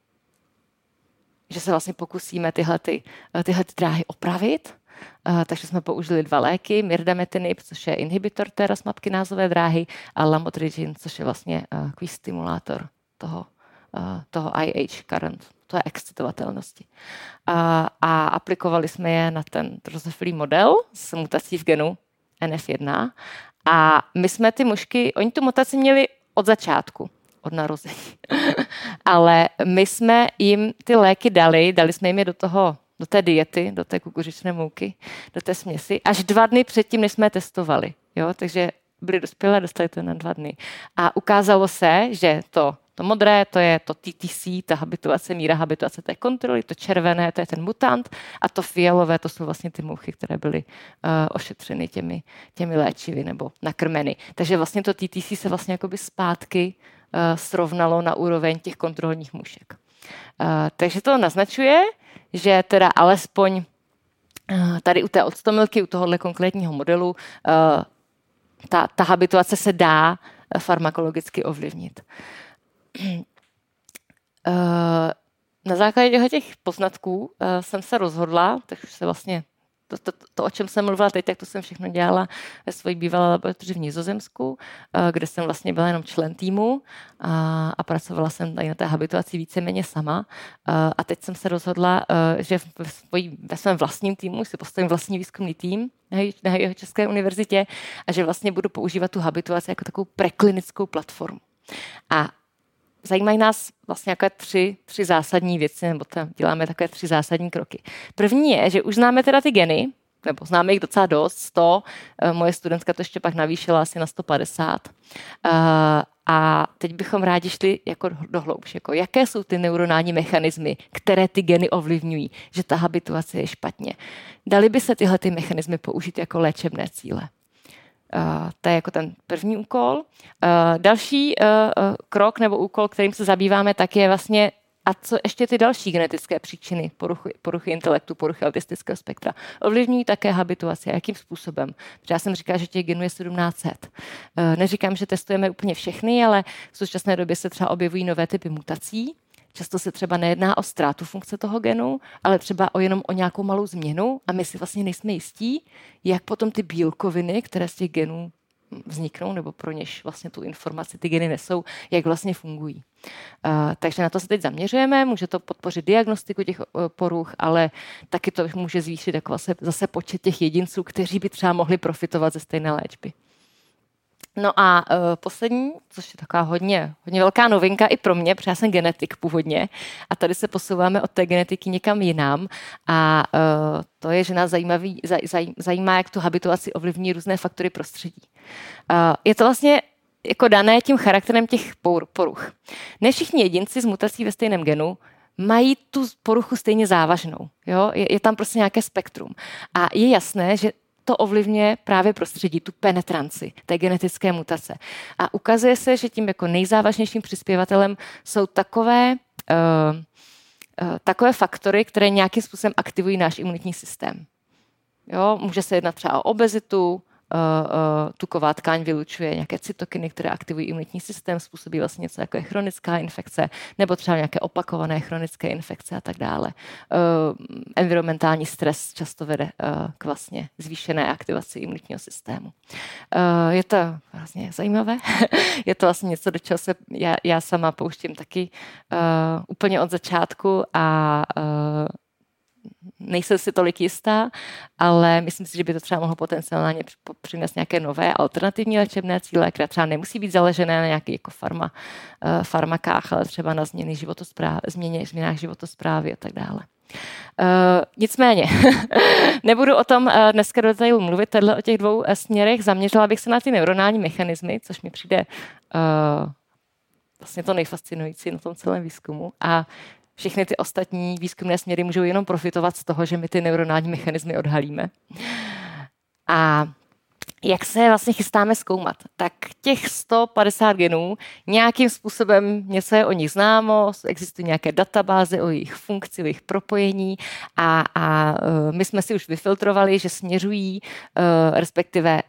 že se vlastně pokusíme tyhle, ty, tyhle ty dráhy opravit. Uh, takže jsme použili dva léky, mirdametinib, což je inhibitor té rasmapkinázové dráhy, a lamotrigine, což je vlastně uh, takový stimulátor toho, uh, toho I H current. To je excitovatelnosti. A, a aplikovali jsme je na ten drozofilý model s mutací v genu N F jedna a my jsme ty mužky, oni tu mutaci měli od začátku, od narození, ale my jsme jim ty léky dali, dali jsme jim je do toho, do té diety, do té kukuřičné mouky, do té směsi, až dva dny předtím, než jsme je testovali. Jo? Takže byli dospělé, dostali to na dva dny. A ukázalo se, že to To modré, to je to T T C, ta habituace, míra habituace té kontroly, to červené, to je ten mutant a to fialové, to jsou vlastně ty mouchy, které byly uh, ošetřeny těmi, těmi léčivy nebo nakrmeny. Takže vlastně to T T C se vlastně jakoby zpátky uh, srovnalo na úroveň těch kontrolních mušek. Uh, takže to naznačuje, že teda alespoň uh, tady u té octomilky, u tohohle konkrétního modelu, uh, ta, ta habituace se dá farmakologicky ovlivnit. Na základě těch poznatků jsem se rozhodla, takže se vlastně to, to, to, o čem jsem mluvila teď, tak to jsem všechno dělala ve své bývalé laboratoři v Nizozemsku, kde jsem vlastně byla jenom člen týmu a, a pracovala jsem tady na té habituaci víceméně sama. A teď jsem se rozhodla, že ve, svojí, ve svém vlastním týmu si postavím vlastní výzkumný tým na Jihočeské univerzitě a že vlastně budu používat tu habituaci jako takovou preklinickou platformu. A zajímají nás vlastně jako tři, tři zásadní věci, nebo tam děláme takové tři zásadní kroky. První je, že už známe teda ty geny, nebo známe jich docela dost, sto, moje studentka to ještě pak navýšila asi na sto padesát. A teď bychom rádi šli jako do hloubš, jako jaké jsou ty neuronální mechanismy, které ty geny ovlivňují, že ta habituace je špatně. Dali by se tyhle ty mechanismy použít jako léčebné cíle. Uh, to je jako ten první úkol. Uh, další uh, uh, krok nebo úkol, kterým se zabýváme, tak je vlastně, a co ještě ty další genetické příčiny poruchy, poruchy intelektu, poruchy autistického spektra ovlivňují také habituaci. A jakým způsobem? Protože já jsem říkala, že těch genů je sedmnáct set. Uh, neříkám, že testujeme úplně všechny, ale v současné době se třeba objevují nové typy mutací. Často se třeba nejedná o ztrátu funkce toho genu, ale třeba o jenom o nějakou malou změnu a my si vlastně nejsme jistí, jak potom ty bílkoviny, které z těch genů vzniknou, nebo pro něž vlastně tu informaci ty geny nesou, jak vlastně fungují. Uh, takže na to se teď zaměřujeme, může to podpořit diagnostiku těch uh, poruch, ale taky to může zvýšit jako zase, zase počet těch jedinců, kteří by třeba mohli profitovat ze stejné léčby. No a uh, poslední, což je taková hodně, hodně velká novinka i pro mě, protože já jsem genetik původně a tady se posouváme od té genetiky někam jinam a uh, to je, že nás zajímavý, zaj, zaj, zajímá, jak tu habituaci ovlivní různé faktory prostředí. Uh, je to vlastně jako dané tím charakterem těch poruch. Ne všichni jedinci s mutací ve stejném genu mají tu poruchu stejně závažnou. Jo? Je, je tam prostě nějaké spektrum. A je jasné, že to ovlivňuje právě prostředí, tu penetranci té genetické mutace. A ukazuje se, že tím jako nejzávažnějším přispěvatelem jsou takové, uh, uh, takové faktory, které nějakým způsobem aktivují náš imunitní systém. Jo, může se jednat třeba o obezitu, Uh, uh, tuková tkáň vylučuje nějaké cytokiny, které aktivují imunitní systém, způsobí vlastně něco jako je chronická infekce, nebo třeba nějaké opakované chronické infekce a tak dále. Uh, environmentální stres často vede uh, k vlastně zvýšené aktivaci imunitního systému. Uh, je to vlastně zajímavé. Je to vlastně něco, do čeho se já, já sama pouštím taky uh, úplně od začátku a uh, nejsem si tolik jistá, ale myslím si, že by to třeba mohlo potenciálně přinést nějaké nové alternativní léčebné cíle, které třeba nemusí být založené na nějakých jako farma, uh, farmakách, ale třeba na změny životosprávy, změně, změnách životosprávy a tak dále. Uh, nicméně, nebudu o tom uh, dneska do detailu mluvit, tenhle o těch dvou uh, směrech, zaměřila bych se na ty neuronální mechanismy, což mi přijde uh, vlastně to nejfascinující na tom celém výzkumu a všechny ty ostatní výzkumné směry můžou jenom profitovat z toho, že my ty neuronální mechanismy odhalíme. A jak se vlastně chystáme zkoumat? Tak těch sto padesát genů, nějakým způsobem něco je o nich známo, existují nějaké databáze o jejich funkci, o jejich propojení a, a my jsme si už vyfiltrovali, že směřují, respektive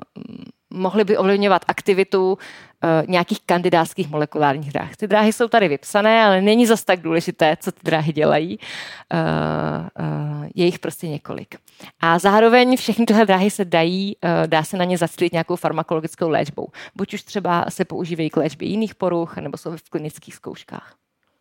mohly by ovlivňovat aktivitu uh, nějakých kandidátských molekulárních dráh. Ty dráhy jsou tady vypsané, ale není zas tak důležité, co ty dráhy dělají. Uh, uh, je jich prostě několik. A zároveň všechny tyhle dráhy se dají, uh, dá se na ně zacílit nějakou farmakologickou léčbou. Buď už třeba se používají k léčbě jiných poruch, nebo jsou v klinických zkouškách.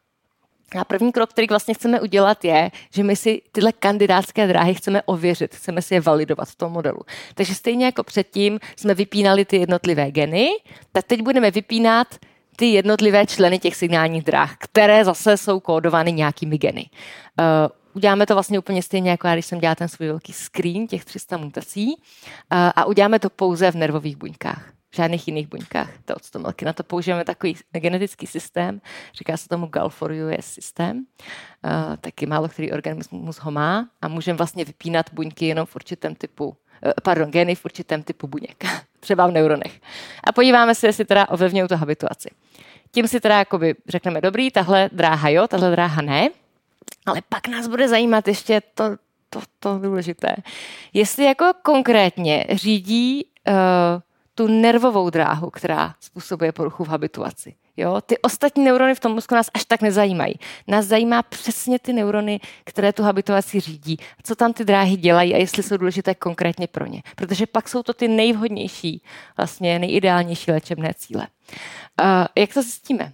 A první krok, který vlastně chceme udělat, je, že my si tyhle kandidátské dráhy chceme ověřit, chceme si je validovat v tom modelu. Takže stejně jako předtím jsme vypínali ty jednotlivé geny, tak teď budeme vypínat ty jednotlivé členy těch signálních dráh, které zase jsou kódovány nějakými geny. Uh, uděláme to vlastně úplně stejně, jako já, když jsem dělala ten svůj velký screen těch tři sta mutací uh, a uděláme to pouze v nervových buňkách. V žádných jiných buňkách té octomilky. Na to používáme takový genetický systém, říká se tomu G A L four U S systém. Uh, taky málo který organismus ho má a můžeme vlastně vypínat buňky jenom v určitém typu, uh, pardon, geny v určitém typu buněk, třeba v neuronech. A podíváme se, jestli teda ovlivňují tu habituaci. Tím si teda jakoby řekneme, dobrý, tahle dráha jo, tahle dráha ne, ale pak nás bude zajímat ještě to, to, to důležité. Jestli jako konkrétně řídí uh, tu nervovou dráhu, která způsobuje poruchu v habituaci. Jo? Ty ostatní neurony v tom mozku nás až tak nezajímají. Nás zajímá přesně ty neurony, které tu habituaci řídí, co tam ty dráhy dělají a jestli jsou důležité konkrétně pro ně. Protože pak jsou to ty nejvhodnější, vlastně nejideálnější léčebné cíle. Uh, jak to zjistíme?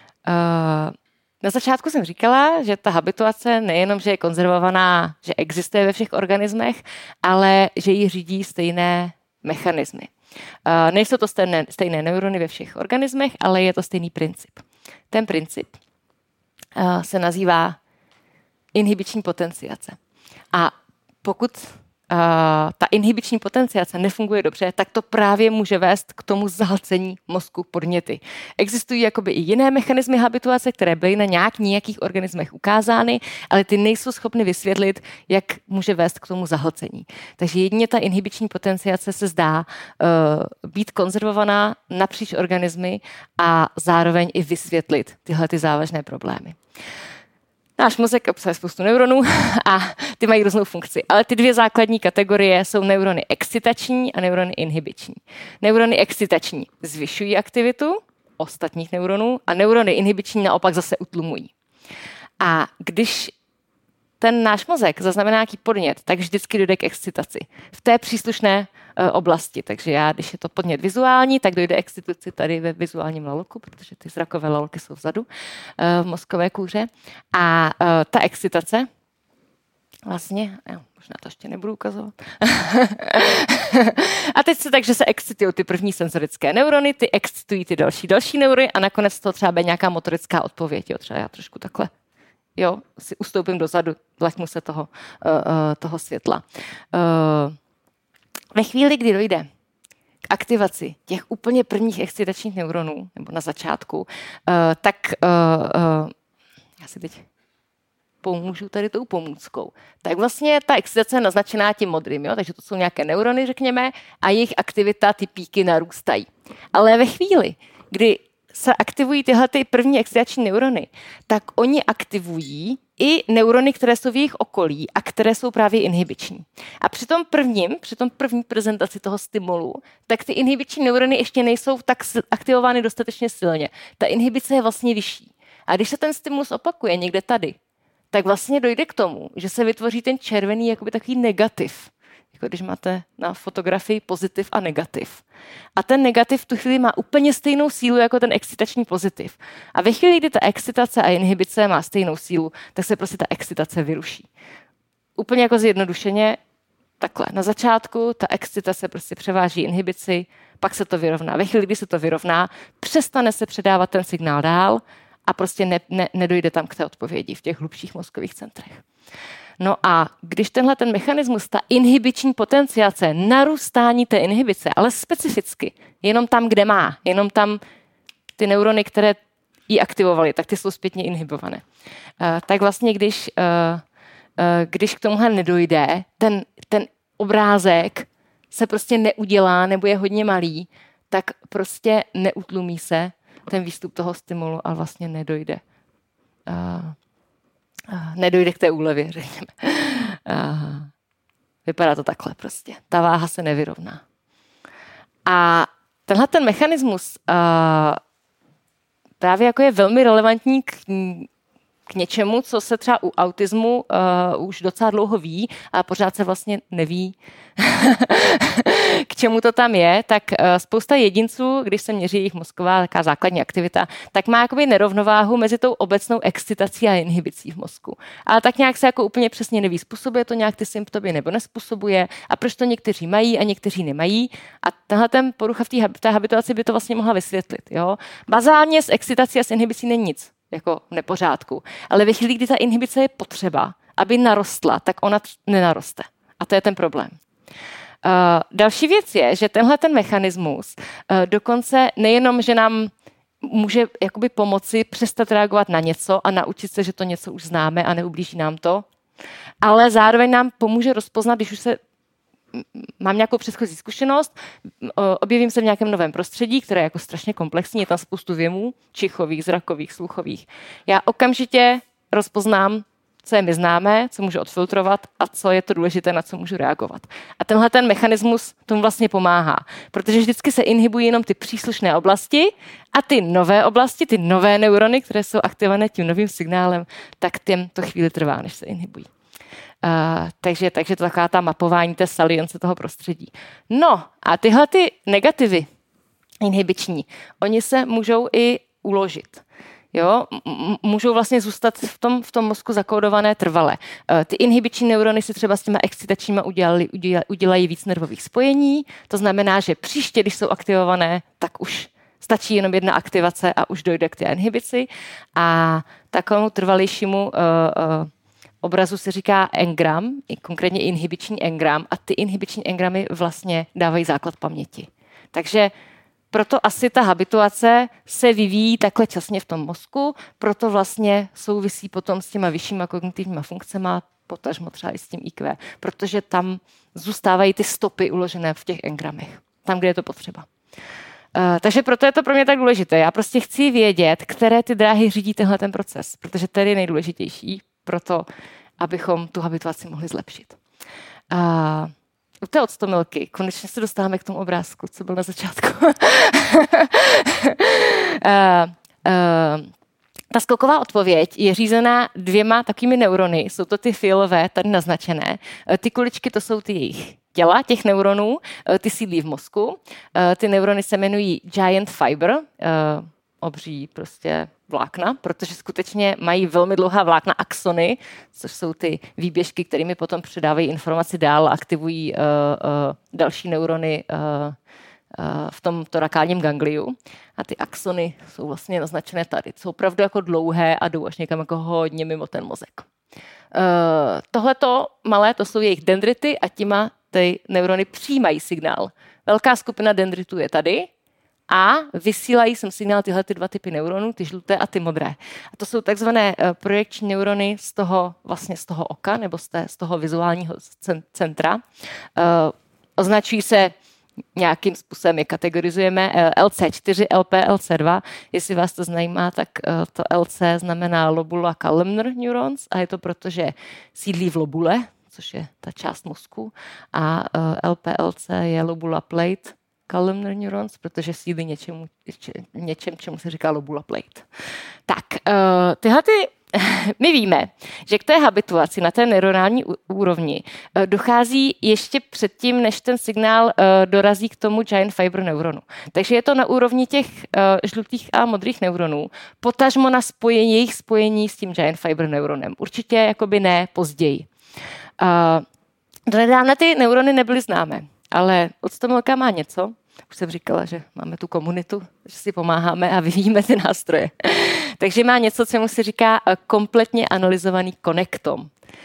Uh, Na začátku jsem říkala, že ta habituace nejenom, že je konzervovaná, že existuje ve všech organismech, ale že ji řídí stejné mechanismy. Uh, nejsou to stejné, stejné neurony ve všech organismech, ale je to stejný princip. Ten princip uh, se nazývá inhibiční potenciace. A pokud uh, ta inhibiční potenciace nefunguje dobře, tak to právě může vést k tomu zahlcení mozku podněty. Existují jakoby i jiné mechanismy habituace, které byly na nějak, nějakých organismech ukázány, ale ty nejsou schopny vysvětlit, jak může vést k tomu zahlcení. Takže jedině ta inhibiční potenciace se zdá uh, být konzervovaná napříč organismy a zároveň i vysvětlit tyhle ty závažné problémy. Náš mozek obsahuje spoustu neuronů a ty mají různou funkci. Ale ty dvě základní kategorie jsou neurony excitační a neurony inhibiční. Neurony excitační zvyšují aktivitu ostatních neuronů a neurony inhibiční naopak zase utlumují. A když ten náš mozek zaznamená nějaký podnět, tak vždycky dojde k excitaci v té příslušné uh, oblasti. Takže já, když je to podnět vizuální, tak dojde k excitaci tady ve vizuálním lalku, protože ty zrakové lalky jsou vzadu uh, v mozkové kůře. A uh, ta excitace vlastně, jo, možná to ještě nebudu ukazovat. A teď se takže se excitují ty první senzorické neurony, ty excitují ty další další neurony a nakonec to třeba bude nějaká motorická odpověď. Jo, třeba já trošku takhle jo, si ustoupím dozadu, vlaťmu se toho, uh, uh, toho světla. Uh, ve chvíli, kdy dojde k aktivaci těch úplně prvních excitačních neuronů, nebo na začátku, uh, tak uh, uh, já si teď pomůžu tady tou pomůckou, tak vlastně ta excitace je naznačená tím modrým, jo? Takže to jsou nějaké neurony, řekněme, a jejich aktivita, ty píky narůstají. Ale ve chvíli, kdy se aktivují tyhle ty první excitační neurony, tak oni aktivují i neurony, které jsou v jejich okolí a které jsou právě inhibiční. A při tom prvním, při tom první prezentaci toho stimulu, tak ty inhibiční neurony ještě nejsou tak aktivovány dostatečně silně. Ta inhibice je vlastně vyšší. A když se ten stimulus opakuje někde tady, tak vlastně dojde k tomu, že se vytvoří ten červený jakoby takový negativ. Jako když máte na fotografii pozitiv a negativ. A ten negativ v tu chvíli má úplně stejnou sílu jako ten excitační pozitiv. A ve chvíli, kdy ta excitace a inhibice má stejnou sílu, tak se prostě ta excitace vyruší. Úplně jako zjednodušeně takhle. Na začátku ta excitace prostě převáží inhibici, pak se to vyrovná. Ve chvíli, kdy se to vyrovná, přestane se předávat ten signál dál a prostě ne, ne, nedojde tam k té odpovědi v těch hlubších mozkových centrech. No a když tenhle ten mechanismus, ta inhibiční potenciace, narůstání té inhibice, ale specificky, jenom tam, kde má, jenom tam ty neurony, které ji aktivovaly, tak ty jsou zpětně inhibované. Uh, tak vlastně, když, uh, uh, když k tomuhle nedojde, ten, ten obrázek se prostě neudělá nebo je hodně malý, tak prostě neutlumí se ten výstup toho stimulu a vlastně nedojde. Uh, nedojde k té úlevě, řekněme. Vypadá to takhle prostě. Ta váha se nevyrovná. A tenhle ten mechanismus právě jako je velmi relevantní k, k něčemu, co se třeba u autismu uh, už docela dlouho ví, a pořád se vlastně neví, k čemu to tam je, tak uh, spousta jedinců, když se měří jejich mozková taká základní aktivita, tak má jakoby nerovnováhu mezi tou obecnou excitací a inhibicí v mozku. Ale tak nějak se jako úplně přesně neví, způsobuje to nějak ty symptomy nebo nespůsobuje a proč to někteří mají a někteří nemají. A tenhle ten porucha v té, té habituaci by to vlastně mohla vysvětlit. Jo? Bazálně s excitací a s inhibicí není nic jako v nepořádku. Ale ve chvíli, kdy ta inhibice je potřeba, aby narostla, tak ona nenaroste. A to je ten problém. Uh, další věc je, že tenhle ten mechanismus uh, dokonce nejenom, že nám může jakoby pomoci přestat reagovat na něco a naučit se, že to něco už známe a neublíží nám to, ale zároveň nám pomůže rozpoznat, když už se mám nějakou předchozí zkušenost, objevím se v nějakém novém prostředí, které je jako strašně komplexní, je tam spoustu věmů, čichových, zrakových, sluchových. Já okamžitě rozpoznám, co je mi známé, co můžu odfiltrovat a co je to důležité, na co můžu reagovat. A tenhle ten mechanismus tomu vlastně pomáhá, protože vždycky se inhibují jenom ty příslušné oblasti a ty nové oblasti, ty nové neurony, které jsou aktivované tím novým signálem, tak těm to chvíli trvá, než se inhibují. Uh, takže, takže to taková ta mapování té salience toho prostředí. No a tyhle ty negativy inhibiční, oni se můžou i uložit. Jo? M- můžou vlastně zůstat v tom, v tom mozku zakódované trvale. Uh, ty inhibiční neurony si třeba s těma excitačníma udělali, udělali, udělají víc nervových spojení, to znamená, že příště, když jsou aktivované, tak už stačí jenom jedna aktivace a už dojde k té inhibici. A takovému trvalejšímu uh, uh, obrazu se říká engram, konkrétně inhibiční engram, a ty inhibiční engramy vlastně dávají základ paměti. Takže proto asi ta habituace se vyvíjí takhle časně v tom mozku, proto vlastně souvisí potom s těma vyššíma kognitivníma funkcema, potažmo třeba i s tím í kvé, protože tam zůstávají ty stopy uložené v těch engramech, tam, kde je to potřeba. Uh, takže proto je to pro mě tak důležité. Já prostě chci vědět, které ty dráhy řídí tenhle ten proces, protože tady je nejdůležitější proto, abychom tu habituaci mohli zlepšit. Uh, u té octomilky konečně se dostáváme k tomu obrázku, co byl na začátku. uh, uh, ta skoková odpověď je řízená dvěma takovými neurony. Jsou to ty fialové, tady naznačené. Uh, ty kuličky, to jsou ty jejich těla, těch neuronů. Uh, ty sídlí v mozku. Uh, ty neurony se jmenují giant fiber, uh, obří prostě vlákna, protože skutečně mají velmi dlouhá vlákna axony, což jsou ty výběžky, kterými potom předávají informaci dál a aktivují uh, uh, další neurony uh, uh, v tom torakálním gangliu. A ty axony jsou vlastně naznačené tady. Jsou opravdu jako dlouhé a jdou až někam jako hodně mimo ten mozek. Uh, tohleto malé, to jsou jejich dendrity a těma ty neurony přijímají signál. Velká skupina dendritů je tady a vysílají sem signál tyhle ty dva typy neuronů, ty žluté a ty modré. A to jsou takzvané projekční neurony z toho, vlastně z toho oka nebo z, té, z toho vizuálního centra. Uh, označují se nějakým způsobem, je kategorizujeme L C čtyři, L P, L C dva. Jestli vás to zajímá, tak to L C znamená lobula columnar neurons a je to proto, že sídlí v lobule, což je ta část mozku, a L P L C je lobula plate columnar neurons, protože sídlí něčemu, něčem, čemu se říká lobula plate. Tak, tyhle ty my víme, že k té habituaci na té neuronální úrovni dochází ještě předtím, než ten signál dorazí k tomu giant fiber neuronu. Takže je to na úrovni těch žlutých a modrých neuronů, potažmo na spojení, jejich spojení s tím giant fiber neuronem. Určitě jakoby ne později. Donedávna ty neurony nebyly známé, ale octomilka má něco. Už jsem říkala, že máme tu komunitu, že si pomáháme a vyvíjíme ty nástroje. Takže má něco, co mu se říká kompletně analyzovaný konektom.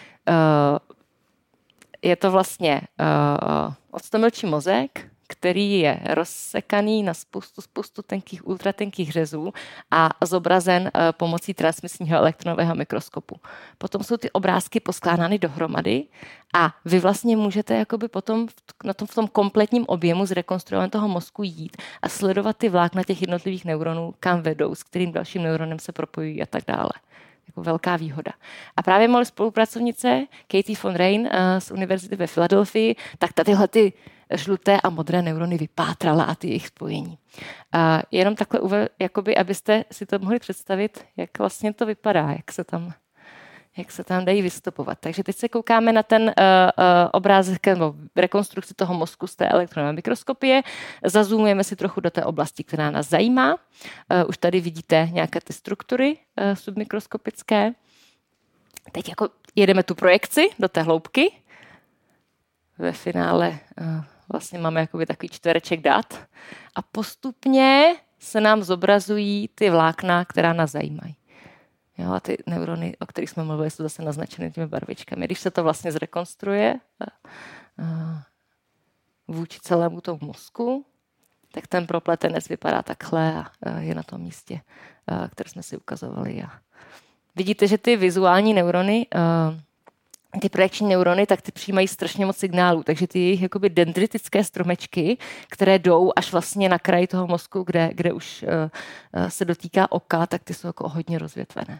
Je to vlastně octomilčí mozek, který je rozsekaný na spoustu, spoustu tenkých, ultratenkých řezů a zobrazen pomocí transmisního elektronového mikroskopu. Potom jsou ty obrázky poskládány dohromady a vy vlastně můžete jakoby potom na tom, v tom kompletním objemu zrekonstruovat toho mozku jít a sledovat ty vlákna těch jednotlivých neuronů, kam vedou, s kterým dalším neuronem se propojují a tak dále. Jako velká výhoda. A právě moje spolupracovnice Katie von Rein z univerzity ve Filadelfii, tak tyhle ty žluté a modré neurony vypátrala a ty jejich spojení. A jenom takhle, jakoby, abyste si to mohli představit, jak vlastně to vypadá, jak se tam, jak se tam dají vystupovat. Takže teď se koukáme na ten uh, uh, obrázek nebo rekonstrukci toho mozku z té elektronové mikroskopie. Zazoomujeme si trochu do té oblasti, která nás zajímá. Uh, už tady vidíte nějaké ty struktury uh, submikroskopické. Teď jako jedeme tu projekci do té hloubky. Ve finále uh, vlastně máme jakoby takový čtvereček dat a postupně se nám zobrazují ty vlákna, která nás zajímají. Jo, a ty neurony, o kterých jsme mluvili, jsou zase naznačeny těmi barvičkami. Když se to vlastně zrekonstruuje uh, vůči celému tomu mozku, tak ten propletenec vypadá takhle a uh, je na tom místě, uh, které jsme si ukazovali. A vidíte, že ty vizuální neurony uh, ty projekční neurony, tak ty přijímají strašně moc signálů, takže ty jejich jakoby dendritické stromečky, které jdou až vlastně na kraj toho mozku, kde, kde už uh, uh, se dotýká oka, tak ty jsou jako hodně rozvětvené.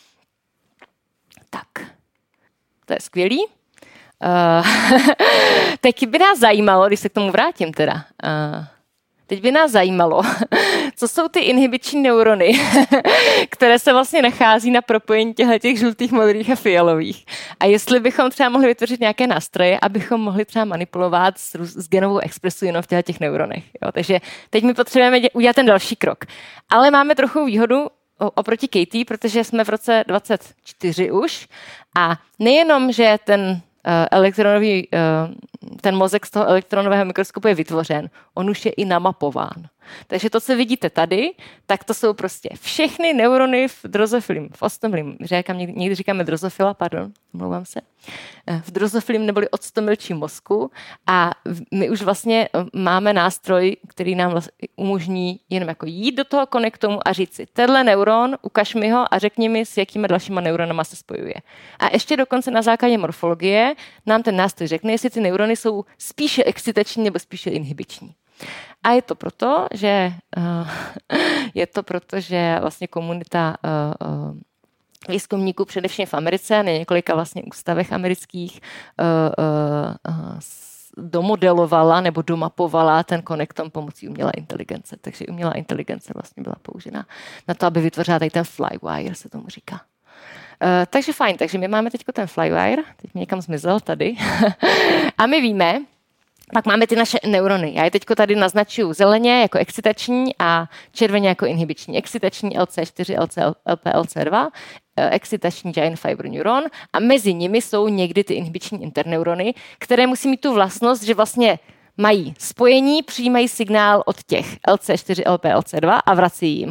Tak, to je skvělý. Uh, teď by nás zajímalo, když se k tomu vrátím teda, uh, teď by nás zajímalo, co jsou ty inhibiční neurony, které se vlastně nachází na propojení těch žlutých, modrých a fialových. A jestli bychom třeba mohli vytvořit nějaké nástroje, abychom mohli třeba manipulovat s, s genovou expresu jenom v těch neuronech. Jo? Takže teď my potřebujeme dě- udělat ten další krok. Ale máme trochu výhodu oproti Katie, protože jsme v roce dvacet čtyři už a nejenom, že ten elektronový, ten mozek z toho elektronového mikroskopu je vytvořen, on už je i namapován. Takže to, co vidíte tady, tak to jsou prostě všechny neurony v drozofilím, v ostomilím, říkám, někdy říkáme drozofila, pardon, mluvám se, v drozofilím neboli octomilčím mozku a my už vlastně máme nástroj, který nám vlastně umožní jenom jako jít do toho konektomu a říct si, tenhle neuron, ukaž mi ho a řekni mi, s jakými dalšíma neuronama se spojuje. A ještě dokonce na základě morfologie nám ten nástroj řekne, jestli ty neurony jsou spíše excitační nebo spíše inhibiční. A je to proto, že uh, je to proto, že vlastně komunita uh, uh, výzkumníků především v Americe, na několika vlastně ústavech amerických, uh, uh, uh, domodelovala nebo domapovala ten konektom pomocí umělé inteligence. Takže umělá inteligence vlastně byla použena na to, aby vytvořila tady ten flywire, se tomu říká. Uh, takže fajn, takže my máme teď ten flywire, teď mě někam zmizel tady, a my víme, pak máme ty naše neurony. Já je teď tady naznačuju zeleně jako excitační a červeně jako inhibiční. Excitační L C čtyři, L C, L P, L C dva, excitační giant fiber neuron a mezi nimi jsou někdy ty inhibiční interneurony, které musí mít tu vlastnost, že vlastně mají spojení, přijímají signál od těch L C čtyři, L P, L C dva a vrací jim ho.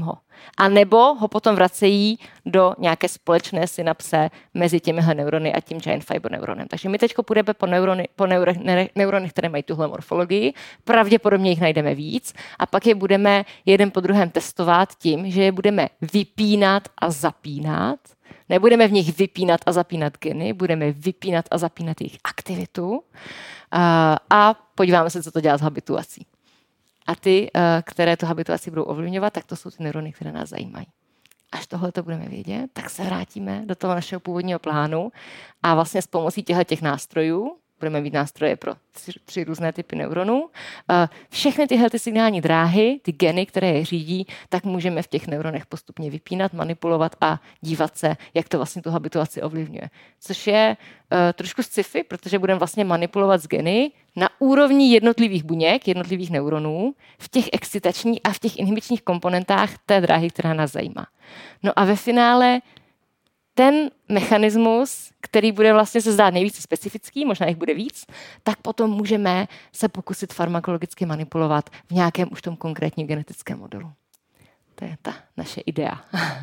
A nebo ho potom vracejí do nějaké společné synapse mezi těmihle neurony a tím giant fiber neuronem. Takže my teď půjdeme po, neurony, po neuro, ne, neuronech, které mají tuhle morfologii. Pravděpodobně jich najdeme víc a pak je budeme jeden po druhém testovat tím, že je budeme vypínat a zapínat. Nebudeme v nich vypínat a zapínat geny, budeme vypínat a zapínat jejich aktivitu a, a podíváme se, co to dělá s habituací. A ty, které tu habituaci budou ovlivňovat, tak to jsou ty neurony, které nás zajímají. Až tohle to budeme vědět, tak se vrátíme do toho našeho původního plánu a vlastně s pomocí těchto nástrojů, budeme mít nástroje pro tři, tři různé typy neuronů, všechny tyhle ty signální dráhy, ty geny, které je řídí, tak můžeme v těch neuronech postupně vypínat, manipulovat a dívat se, jak to vlastně tu habituaci ovlivňuje. Což je uh, trošku sci-fi, protože budeme vlastně manipulovat s geny na úrovni jednotlivých buněk, jednotlivých neuronů, v těch excitačních a v těch inhibičních komponentách té dráhy, která nás zajímá. No a ve finále ten mechanismus, který bude vlastně se zdát nejvíce specifický, možná jich bude víc, tak potom můžeme se pokusit farmakologicky manipulovat v nějakém už tom konkrétním genetickém modelu. To je ta naše idea.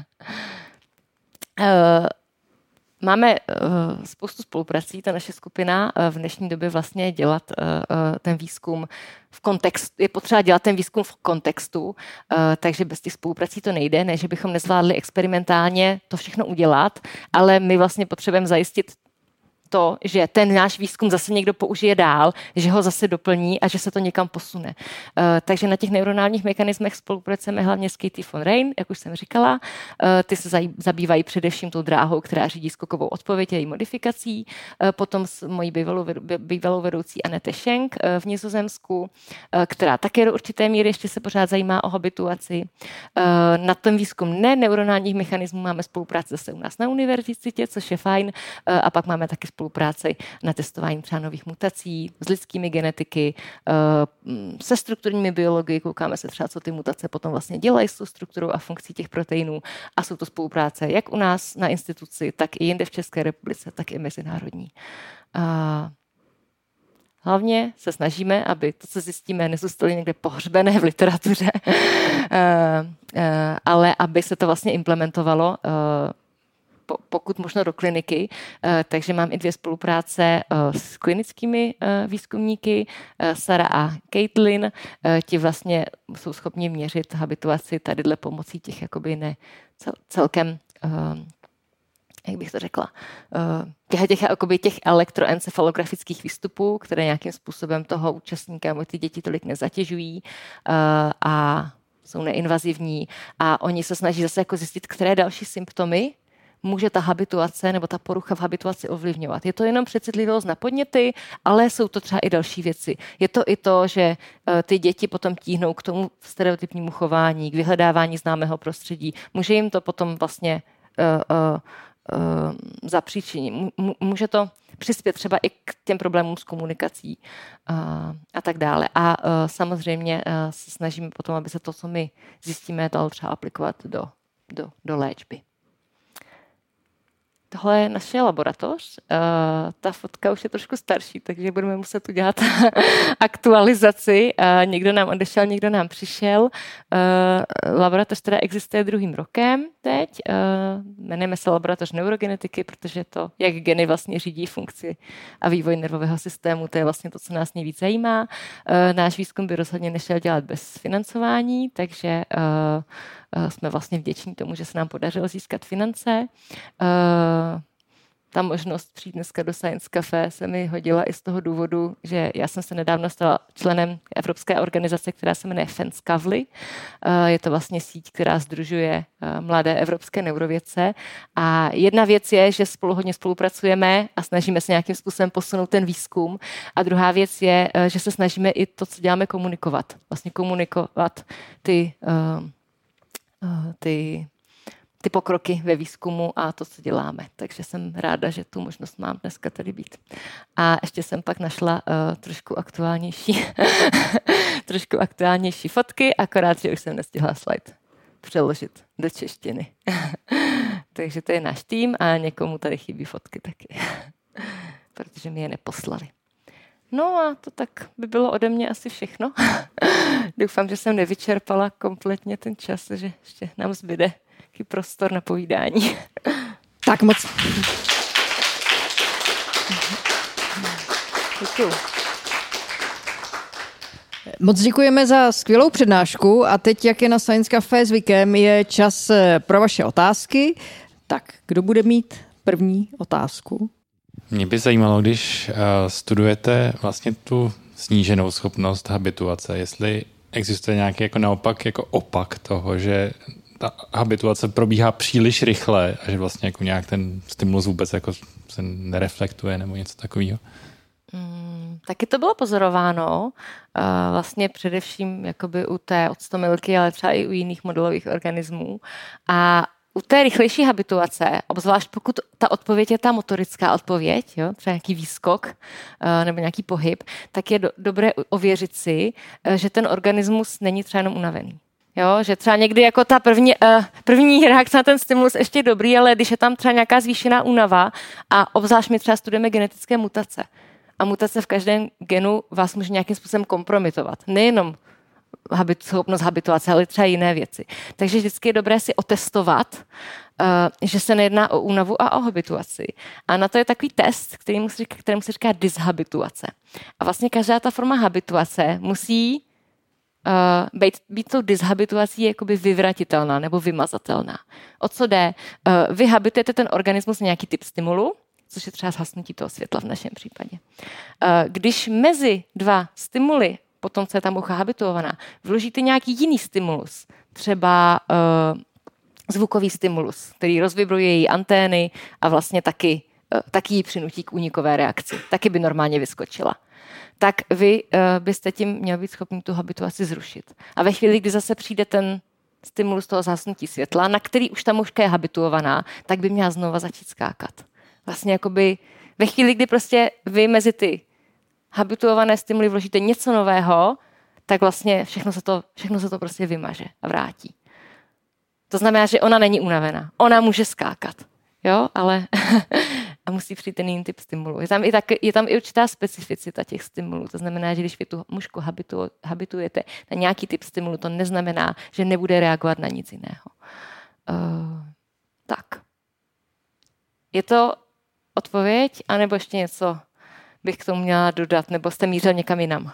Máme spoustu spoluprací, ta naše skupina v dnešní době vlastně dělat ten výzkum v kontextu, je potřeba dělat ten výzkum v kontextu, takže bez těch spoluprací to nejde, ne, že bychom nezvládli experimentálně to všechno udělat, ale my vlastně potřebujeme zajistit to, že ten náš výzkum zase někdo použije dál, že ho zase doplní a že se to někam posune. Uh, takže na těch neuronálních mechanismech spolupracujeme hlavně s Katie von Rein, jak už jsem říkala. Uh, ty se zaj- zabývají především tou dráhou, která řídí skokovou odpověď a její modifikací. Uh, potom s mojí bývalou, bývalou vedoucí Annette Schenk uh, v Nizozemsku, uh, která také do určité míry ještě se pořád zajímá o habituaci. Uh, na tom výzkum ne neuronálních mechanismů máme spolupráci zase u nás na univerzitě, což je fajn. Uh, a pak máme taky spolupráci na testování třeba nových mutací s lidskými genetiky, se strukturními biologií, koukáme se třeba, co ty mutace potom vlastně dělají s tou strukturou a funkcí těch proteinů a jsou to spolupráce jak u nás na instituci, tak i jinde v České republice, tak i mezinárodní. Hlavně se snažíme, aby to, co zjistíme, nezůstalo někde pohřbené v literatuře, ale aby se to vlastně implementovalo pokud možno do kliniky, takže mám i dvě spolupráce s klinickými výzkumníky, Sara a Caitlin, ti vlastně jsou schopni měřit habituaci tadyhle pomocí těch jakoby ne cel, celkem, jak bych to řekla, těch, těch, jakoby těch elektroencefalografických výstupů, které nějakým způsobem toho účastníka, ty děti tolik nezatěžují a jsou neinvazivní a oni se snaží zase jako zjistit, které další symptomy může ta habituace nebo ta porucha v habituaci ovlivňovat. Je to jenom přecitlivost na podněty, ale jsou to třeba i další věci. Je to i to, že ty děti potom tíhnou k tomu stereotypnímu chování, k vyhledávání známého prostředí. Může jim to potom vlastně uh, uh, uh, zapříčinit. Může to přispět třeba i k těm problémům s komunikací uh, a tak dále. A uh, samozřejmě uh, se snažíme potom, aby se to, co my zjistíme, dalo třeba aplikovat do, do, do léčby. Tohle je naše laboratoř. Uh, ta fotka už je trošku starší, takže budeme muset udělat aktualizaci. Uh, někdo nám odešel, někdo nám přišel. Uh, laboratoř teda existuje druhým rokem teď. Uh, jmenujeme se laboratoř neurogenetiky, protože to, jak geny vlastně řídí funkci a vývoj nervového systému, to je vlastně to, co nás nejvíc zajímá. Uh, náš výzkum by rozhodně nešel dělat bez financování, takže uh, jsme vlastně vděční tomu, že se nám podařilo získat finance. Ta možnost přijít dneska do Science Café se mi hodila i z toho důvodu, že já jsem se nedávno stala členem evropské organizace, která se jmenuje FENSCAVLI. Je to vlastně síť, která sdružuje mladé evropské neurovědce. A jedna věc je, že spolu hodně spolupracujeme a snažíme se nějakým způsobem posunout ten výzkum. A druhá věc je, že se snažíme i to, co děláme, komunikovat. Vlastně komunikovat ty Ty, ty pokroky ve výzkumu a to, co děláme. Takže jsem ráda, že tu možnost mám dneska tady být. A ještě jsem pak našla uh, trošku aktuálnější trošku aktuálnější fotky, akorát, že už jsem nestihla slide přeložit do češtiny. Takže to je náš tým a někomu tady chybí fotky taky, protože mi je neposlali. No a to tak by bylo ode mě asi všechno. Doufám, že jsem nevyčerpala kompletně ten čas, že ještě nám zbyde taký prostor na povídání. Tak moc. Děkuju. Moc děkujeme za skvělou přednášku a teď, jak je na Science Café zvykem, je čas pro vaše otázky. Tak, kdo bude mít první otázku? Mě by zajímalo, když uh, studujete vlastně tu sníženou schopnost habituace, jestli existuje nějaký jako naopak jako opak toho, že ta habituace probíhá příliš rychle a že vlastně jako nějak ten stimulus vůbec jako se nereflektuje nebo něco takového. Hmm, taky to bylo pozorováno, uh, vlastně především jakoby u té octomilky, ale třeba i u jiných modelových organismů. A u té rychlejší habituace, obzvlášť pokud ta odpověď je ta motorická odpověď, jo, třeba nějaký výskok uh, nebo nějaký pohyb, tak je do, dobré ověřit si, uh, že ten organismus není třeba jenom unavený. Jo, že třeba někdy jako ta první, uh, první reakce na ten stimulus ještě je dobrý, ale když je tam třeba nějaká zvýšená únava a obzvlášť my třeba studujeme genetické mutace, a mutace v každém genu vás může nějakým způsobem kompromitovat. Nejenom habit, schopnost habituace, ale třeba jiné věci. Takže vždycky je dobré si otestovat, uh, že se nejedná o únavu a o habituaci. A na to je takový test, kterému se říká, kterému se říká dishabituace. A vlastně každá ta forma habituace musí uh, být, být tou dishabituací jakoby vyvratitelná nebo vymazatelná. O co jde? Uh, vy habitujete ten organismus nějaký typ stimulu, což je třeba zhasnutí toho světla v našem případě. Když mezi dva stimuly, potom co je ta mucha habituovaná, vložíte nějaký jiný stimulus, třeba uh, zvukový stimulus, který rozvibruje její antény a vlastně taky, uh, taky ji přinutí k únikové reakci. Taky by normálně vyskočila. Tak vy uh, byste tím měl být schopni tu habituaci zrušit. A ve chvíli, kdy zase přijde ten stimulus toho zhasnutí světla, na který už ta mužka je habituovaná, tak by měla znova začít skákat. Vlastně jakoby ve chvíli, kdy prostě vy mezi ty habituované stimuly vložíte něco nového, tak vlastně všechno se to, všechno se to prostě vymaže a vrátí. To znamená, že ona není unavená. Ona může skákat, jo, ale a musí přijít ten jiný typ stimulu. Je tam i, tak, je tam i určitá specificita těch stimulů. To znamená, že když vy tu mužku habitu, habitujete na nějaký typ stimulu, to neznamená, že nebude reagovat na nic jiného. Uh, tak. Je to odpověď, anebo ještě něco bych k tomu měla dodat, nebo jste mířil někam jinam?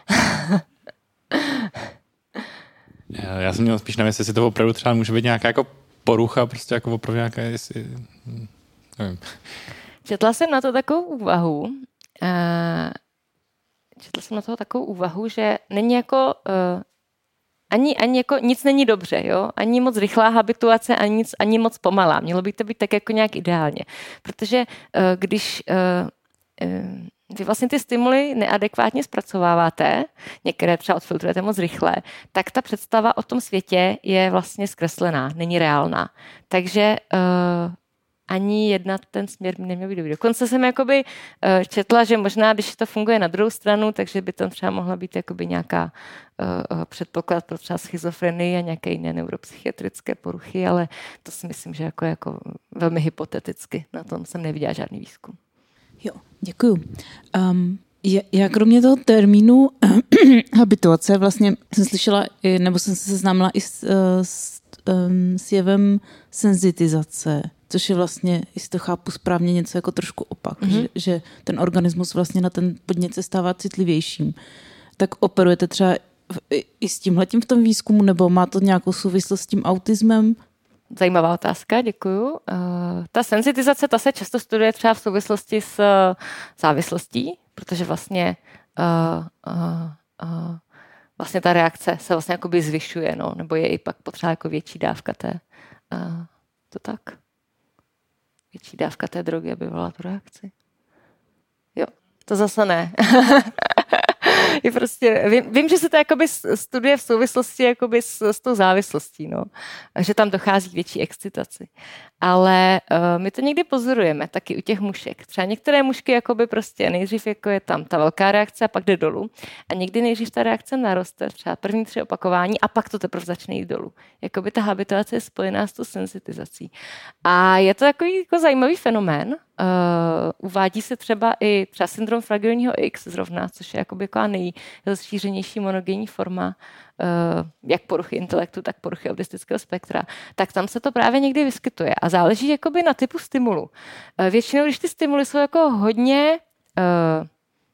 Já jsem měl spíš na mysli, jestli to opravdu třeba může být nějaká jako porucha, prostě jako opravdu nějaká, jestli, nevím. Četla jsem na to takovou úvahu, četla jsem na to takovou úvahu, že není jako, ani, ani jako nic není dobře, jo? Ani moc rychlá habituace, ani, nic, ani moc pomalá. Mělo by to být tak jako nějak ideálně. Protože když vy vlastně ty stimuly neadekvátně zpracováváte, některé třeba odfiltrujete moc rychle, tak ta představa o tom světě je vlastně zkreslená, není reálná. Takže uh, ani jedna ten směr by neměl být dobrý. Dokonce jsem jakoby uh, četla, že možná, když to funguje na druhou stranu, takže by tam třeba mohla být jakoby nějaká uh, předpoklad pro třeba schizofrenii a nějaké jiné neuropsychiatrické poruchy, ale to si myslím, že jako, jako velmi hypoteticky. Na tom jsem neviděla žádný výzkum. Jo, děkuju. Um, já kromě toho termínu habituace vlastně jsem slyšela, nebo jsem se seznámila i s, s, s jevem senzitizace, což je vlastně, jestli to chápu správně, něco jako trošku opak, mm-hmm. že, že ten organismus vlastně na ten podnět se stává citlivějším. Tak operujete třeba i s tímhletím v tom výzkumu, nebo má to nějakou souvislost s tím autismem? Zajímavá otázka, děkuju. Uh, ta senzitizace, ta se často studuje třeba v souvislosti s uh, závislostí, protože vlastně uh, uh, uh, vlastně ta reakce se vlastně jakoby zvyšuje, no, nebo je i pak potřeba jako větší dávka té, uh, to tak, větší dávka té drogy, aby byla tu reakci. Jo, to zase ne. Je prostě, vím, vím, že se to jakoby studuje v souvislosti jakoby s, s tou závislostí, no. Že tam dochází k větší excitaci. Ale uh, my to někdy pozorujeme taky u těch mušek. Třeba některé mušky jakoby prostě nejdřív jako je tam ta velká reakce a pak jde dolů. A někdy nejdřív ta reakce naroste, třeba první tři opakování a pak to teprve začne jít dolů. Jakoby ta habituace je spojená s tou senzitizací. A je to takový jako zajímavý fenomén, uvádí se třeba i třeba syndrom fragilního X zrovna, což je jakoby taková nejrozšířenější monogenní forma uh, jak poruchy intelektu, tak poruchy autistického spektra, tak tam se to právě někdy vyskytuje a záleží jakoby na typu stimulu. Uh, většinou, když ty stimuly jsou jako hodně uh,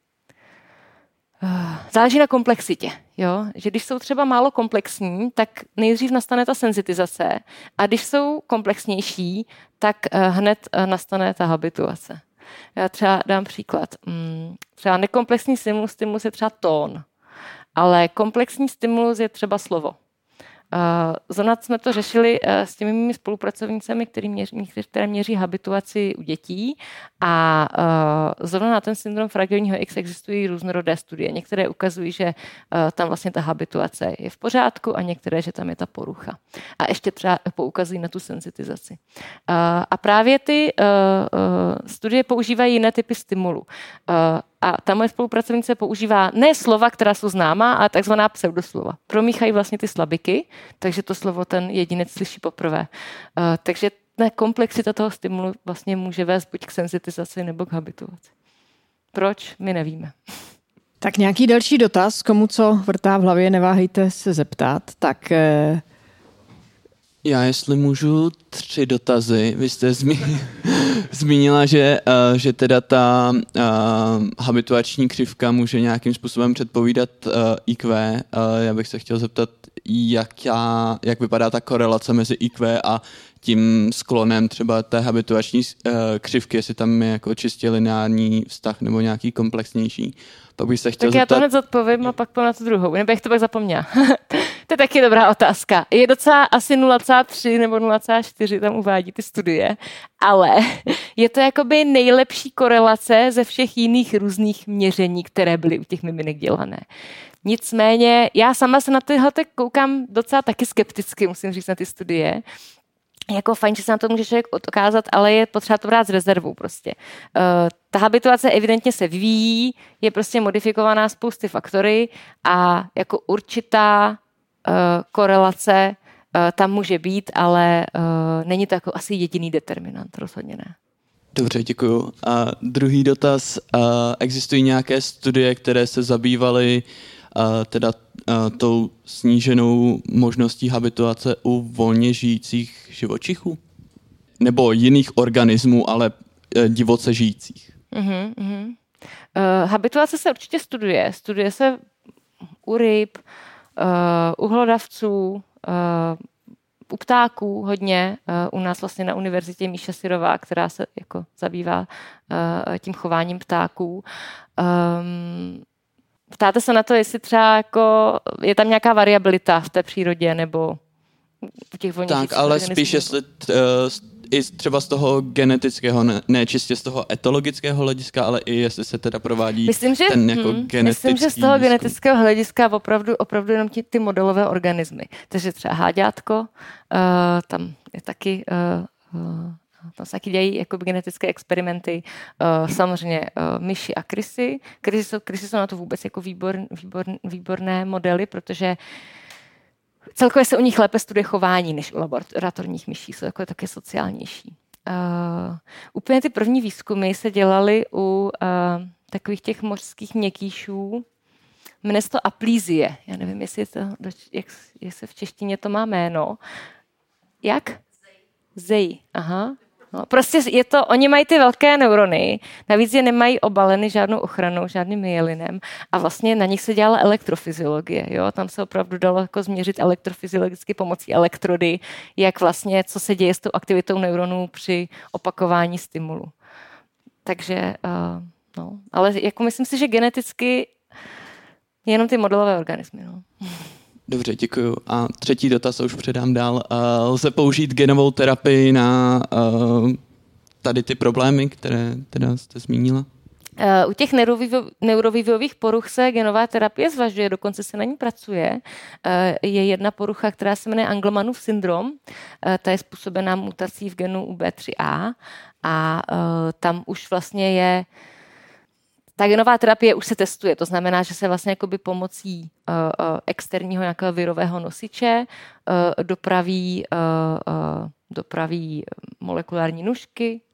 záleží na komplexitě, jo? Že když jsou třeba málo komplexní, tak nejdřív nastane ta senzitizace a když jsou komplexnější, tak hned nastane ta habituace. Já třeba dám příklad. Třeba nekomplexní stimulus, stimulus je třeba tón, ale komplexní stimulus je třeba slovo. Uh, zrovna jsme to řešili uh, s těmi mými spolupracovnicemi, který měří, které měří habituaci u dětí a uh, zrovna na ten syndrom fragilního X existují různorodé studie. Některé ukazují, že uh, tam vlastně ta habituace je v pořádku a některé, že tam je ta porucha. A ještě třeba poukazují na tu senzitizaci. Uh, a právě ty uh, uh, studie používají jiné typy stimulu. Uh, A ta moje spolupracovnice používá ne slova, která jsou známá, ale takzvaná pseudoslova. Promíchají vlastně ty slabiky, takže to slovo ten jedinec slyší poprvé. Uh, takže ta komplexita toho stimulu vlastně může vést buď k senzitizaci nebo k habituaci. Proč? My nevíme. Tak nějaký další dotaz, komu co vrtá v hlavě, neváhejte se zeptat. Tak... Eh... Já jestli můžu tři dotazy. Vy jste zmi- zmínila, že, uh, že teda ta uh, habituační křivka může nějakým způsobem předpovídat uh, I Q. Uh, já bych se chtěl zeptat, jak, já, jak vypadá ta korelace mezi I Q a tím sklonem třeba té habituační uh, křivky, jestli tam je jako čistě lineární vztah nebo nějaký komplexnější. Pak bych se chtěl tak zeptat... já to hned zodpovím a pak půjdu na tu druhou, nebo jak to pak zapomněla. To je taky dobrá otázka. Je docela asi nula celá tři nebo nula celá čtyři tam uvádí ty studie, ale je to jakoby nejlepší korelace ze všech jiných různých měření, které byly u těch miminek dělané. Nicméně, já sama se na tyhle koukám docela taky skepticky, musím říct, na ty studie. Jako fajn, že se na to může člověk odkázat, ale je potřeba to brát s rezervou prostě. Uh, ta habituace evidentně se vyvíjí, je prostě modifikovaná spousty faktory a jako určitá uh, korelace uh, tam může být, ale uh, není to jako asi jediný determinant, rozhodně ne. Dobře, děkuju. A druhý dotaz. Uh, existují nějaké studie, které se zabývaly uh, teda uh, tou sníženou možností habituace u volně žijících živočichů? Nebo jiných organismů, ale uh, divoce žijících? Uh-huh, uh-huh. Uh, habituace se určitě studuje. Studuje se u ryb, uh, u hlodavců, uh, u ptáků hodně. Uh, u nás vlastně na univerzitě Míša Syrová, která se jako zabývá uh, tím chováním ptáků. Um, ptáte se na to, jestli třeba jako je tam nějaká variabilita v té přírodě nebo u těch volně Tak, ale spíš jestli t, uh, i třeba z toho genetického, ne, ne čistě z toho etologického hlediska, ale i jestli se teda provádí myslím, že, ten jako hm, genetický Myslím, že z toho výzkum. genetického hlediska opravdu, opravdu jenom ty, ty modelové organismy. Takže třeba háďátko, uh, tam je taky... Uh, uh, tam se taky dějí jako genetické experimenty, uh, samozřejmě uh, myši a krysy. Krysy jsou, krysy jsou na to vůbec jako výbor, výbor, výborné modely, protože celkově se u nich lépe studuje chování než u laboratorních myší, jsou jako také sociálnější. Uh, úplně ty první výzkumy se dělaly u uh, takových těch mořských měkkýšů. Jmenuje se to aplízie. Já nevím, jestli, to, jak, jestli v češtině to má jméno. Jak? Zei. Aha. No, prostě je to, oni mají ty velké neurony, navíc je nemají obaleny žádnou ochranou, žádným myelinem a vlastně na nich se dělala elektrofyziologie. Jo? Tam se opravdu dalo jako změřit elektrofyziologicky pomocí elektrody, jak vlastně, co se děje s tou aktivitou neuronů při opakování stimulu. Takže, uh, no, ale jako myslím si, že geneticky jenom ty modelové organismy. No. Dobře, děkuju. A třetí dotaz už předám dál. Uh, lze použít genovou terapii na uh, tady ty problémy, které teda jste zmínila? Uh, u těch neurovývojových poruch se genová terapie zvažuje, dokonce se na ní pracuje. Uh, je jedna porucha, která se jmenuje Angelmanův syndrom. Uh, ta je způsobená mutací v genu U B tři A a uh, tam už vlastně je ta genová terapie už se testuje, to znamená, že se vlastně jakoby pomocí uh, uh, externího nějakého virového nosiče uh, dopraví, uh, uh, dopraví molekulární nůžky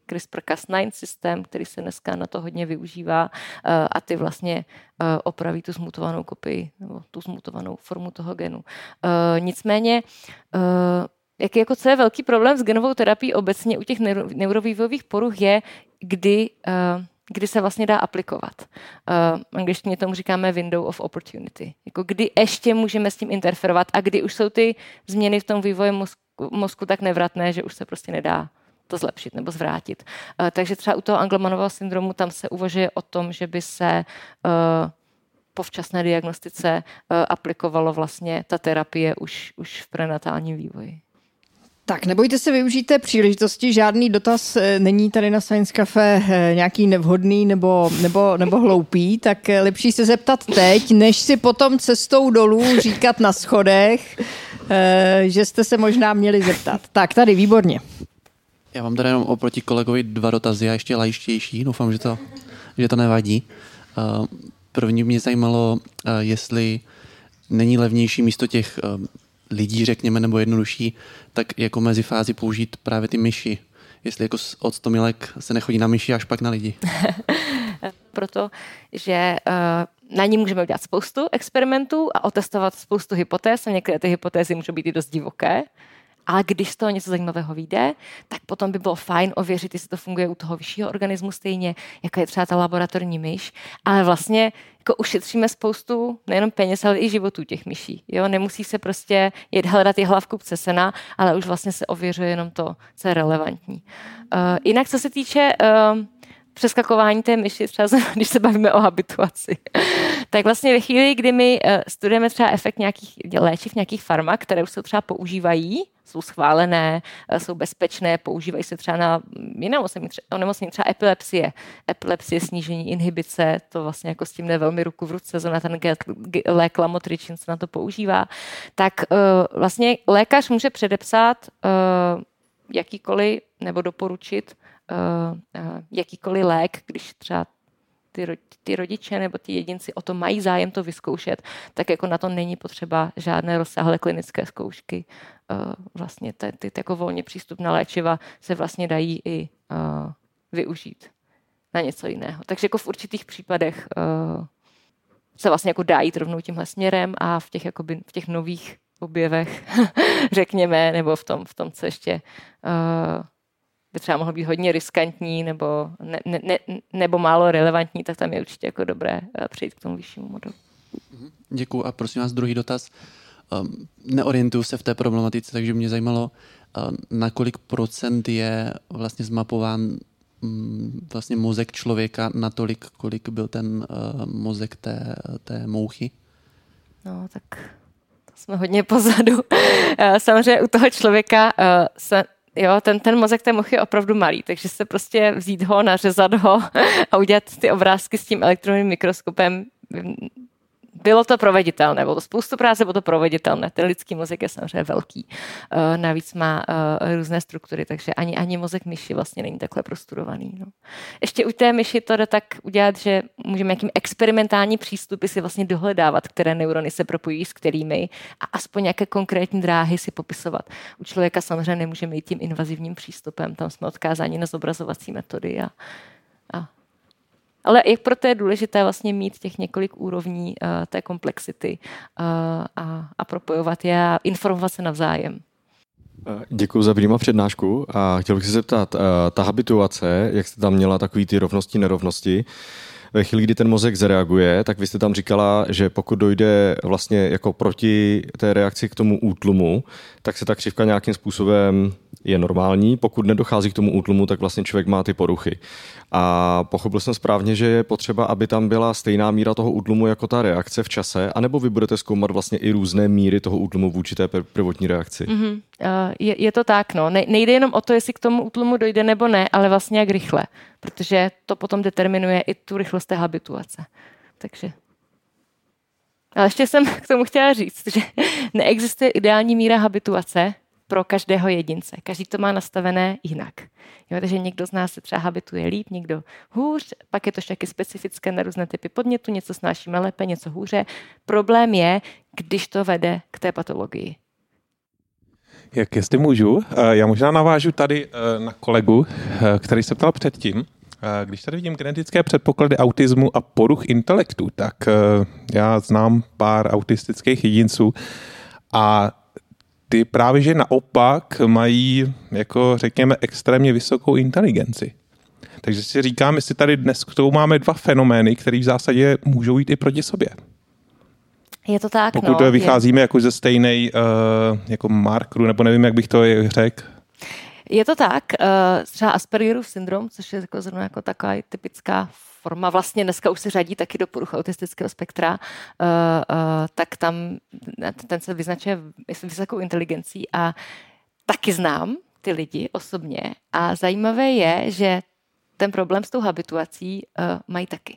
CRISPR Cas nine systém, který se dneska na to hodně využívá a ty vlastně opraví tu zmutovanou kopii nebo tu zmutovanou formu toho genu. Nicméně Jak, jako co je velký problém s genovou terapií obecně u těch neuro, neurovývojových poruch je, kdy, uh, kdy se vlastně dá aplikovat. Uh, angličtině tomu říkáme window of opportunity. Jako kdy ještě můžeme s tím interferovat a kdy už jsou ty změny v tom vývoji mozku, mozku tak nevratné, že už se prostě nedá to zlepšit nebo zvrátit. Uh, takže třeba u toho Angelmanového syndromu tam se uvažuje o tom, že by se uh, po včasné diagnostice uh, aplikovalo vlastně ta terapie už, už v prenatálním vývoji. Tak nebojte se, využijte příležitosti, žádný dotaz není tady na Science Café nějaký nevhodný nebo, nebo, nebo hloupý, tak lepší se zeptat teď, než si potom cestou dolů říkat na schodech, že jste se možná měli zeptat. Tak tady, výborně. Já mám tady jenom oproti kolegovi dva dotazy a ještě laištější, doufám, že to, že to nevadí. První mě zajímalo, jestli není levnější místo těch lidí, řekněme, nebo jednodušší, tak jako mezi fázi použít právě ty myši. Jestli jako od stomilek se nechodí na myši, až pak na lidi. Proto, že uh, na ní můžeme udělat spoustu experimentů a otestovat spoustu hypotéz a některé ty hypotézy můžou být i dost divoké. A když z toho něco zajímavého vyjde, tak potom by bylo fajn ověřit, jestli to funguje u toho vyššího organismu stejně, jako je třeba ta laboratorní myš. Ale vlastně jako ušetříme spoustu nejenom peněz, ale i životů těch myší. Jo? Nemusí se prostě jet hledat jehla v kupce sena, ale už vlastně se ověřuje jenom to, co je relevantní. Uh, jinak, co se týče uh, přeskakování té myši, třeba když se bavíme o habituaci, tak vlastně ve chvíli, kdy my uh, studujeme třeba efekt nějakých léčiv, nějakých farmak, které už se třeba používají, jsou schválené, jsou bezpečné, používají se třeba na jiné onemocnění, třeba epilepsie. Epilepsie, snížení inhibice, to vlastně jako s tím jde velmi ruku v ruce, zrovna ten lék lamotrigin se na to používá. Tak uh, vlastně lékař může předepsat uh, jakýkoliv nebo doporučit uh, uh, jakýkoliv lék, když třeba ty, ty rodiče nebo ty jedinci o to mají zájem to vyzkoušet, tak jako na to není potřeba žádné rozsáhlé klinické zkoušky. Uh, vlastně ty, ty jako volně přístupná léčiva se vlastně dají i uh, využít na něco jiného. Takže jako v určitých případech uh, se vlastně jako dá jít rovnou tímhle směrem a v těch, jakoby, v těch nových objevech, řekněme, nebo v tom, v tom co ještě uh, by třeba mohlo být hodně riskantní nebo, ne, ne, ne, nebo málo relevantní, tak tam je určitě jako dobré přejít k tomu vyššímu modelu. Děkuju a prosím vás druhý dotaz. Um, neorientuju se v té problematice, takže mě zajímalo, um, na kolik procent je vlastně zmapován um, vlastně mozek člověka na tolik, kolik byl ten uh, mozek té, té mouchy? No tak to jsme hodně pozadu. Samozřejmě u toho člověka uh, se Jo, ten, ten mozek té mouchy je opravdu malý, takže se prostě vzít ho, nařezat ho a udělat ty obrázky s tím elektronovým mikroskopem. Bylo to proveditelné, bylo to spoustu práce, bylo to proveditelné. Ten lidský mozek je samozřejmě velký. Uh, navíc má uh, různé struktury, takže ani, ani mozek myši vlastně není takhle prostudovaný. No. Ještě u té myši to jde tak udělat, že můžeme nějakým experimentální přístupy si vlastně dohledávat, které neurony se propojí s kterými a aspoň nějaké konkrétní dráhy si popisovat. U člověka samozřejmě nemůžeme jít tím invazivním přístupem, tam jsme odkázáni na zobrazovací metody a, a ale i proto je důležité vlastně mít těch několik úrovní uh, té komplexity uh, a, a propojovat je a informovat se navzájem. Děkuji za přímou přednášku a chtěl bych se zeptat, uh, ta habituace, jak jste tam měla takový ty rovnosti, nerovnosti, ve chvíli, kdy ten mozek zareaguje, tak vy jste tam říkala, že pokud dojde vlastně jako proti té reakci k tomu útlumu, tak se ta křivka nějakým způsobem je normální. Pokud nedochází k tomu útlumu, tak vlastně člověk má ty poruchy. A pochopil jsem správně, že je potřeba, aby tam byla stejná míra toho útlumu jako ta reakce v čase, anebo vy budete zkoumat vlastně i různé míry toho útlumu vůči té prvotní reakci? Mm-hmm. Uh, je, je to tak, no. Ne, nejde jenom o to, jestli k tomu útlumu dojde nebo ne, ale vlastně jak rychle, protože to potom determinuje i tu rychlost té habituace. Takže... Ale ještě jsem k tomu chtěla říct, že neexistuje ideální míra habituace pro každého jedince. Každý to má nastavené jinak. Jo, takže někdo z nás se třeba habituje líp, někdo hůř, pak je to taky specifické na různé typy podnětu, něco snášíme lépe, něco hůře. Problém je, když to vede k té patologii. Jak jestli můžu, já možná navážu tady na kolegu, který se ptal předtím. Když tady vidím genetické předpoklady autismu a poruch intelektu, tak já znám pár autistických jedinců a ty právě, že naopak mají, jako řekněme, extrémně vysokou inteligenci. Takže si říkám, jestli tady dnes k tomu máme dva fenomény, které v zásadě můžou jít i proti sobě. Je to tak, Pokud no, vycházíme je... jako ze stejnej uh, jako markeru, nebo nevím, jak bych to řekl. Je to tak, uh, třeba Aspergerův syndrom, což je jako zrovna jako taková typická forma, vlastně dneska už se řadí taky do poruch autistického spektra, uh, uh, tak tam ten se vyznačuje vysokou inteligencí a taky znám ty lidi osobně a zajímavé je, že ten problém s tou habituací uh, mají taky.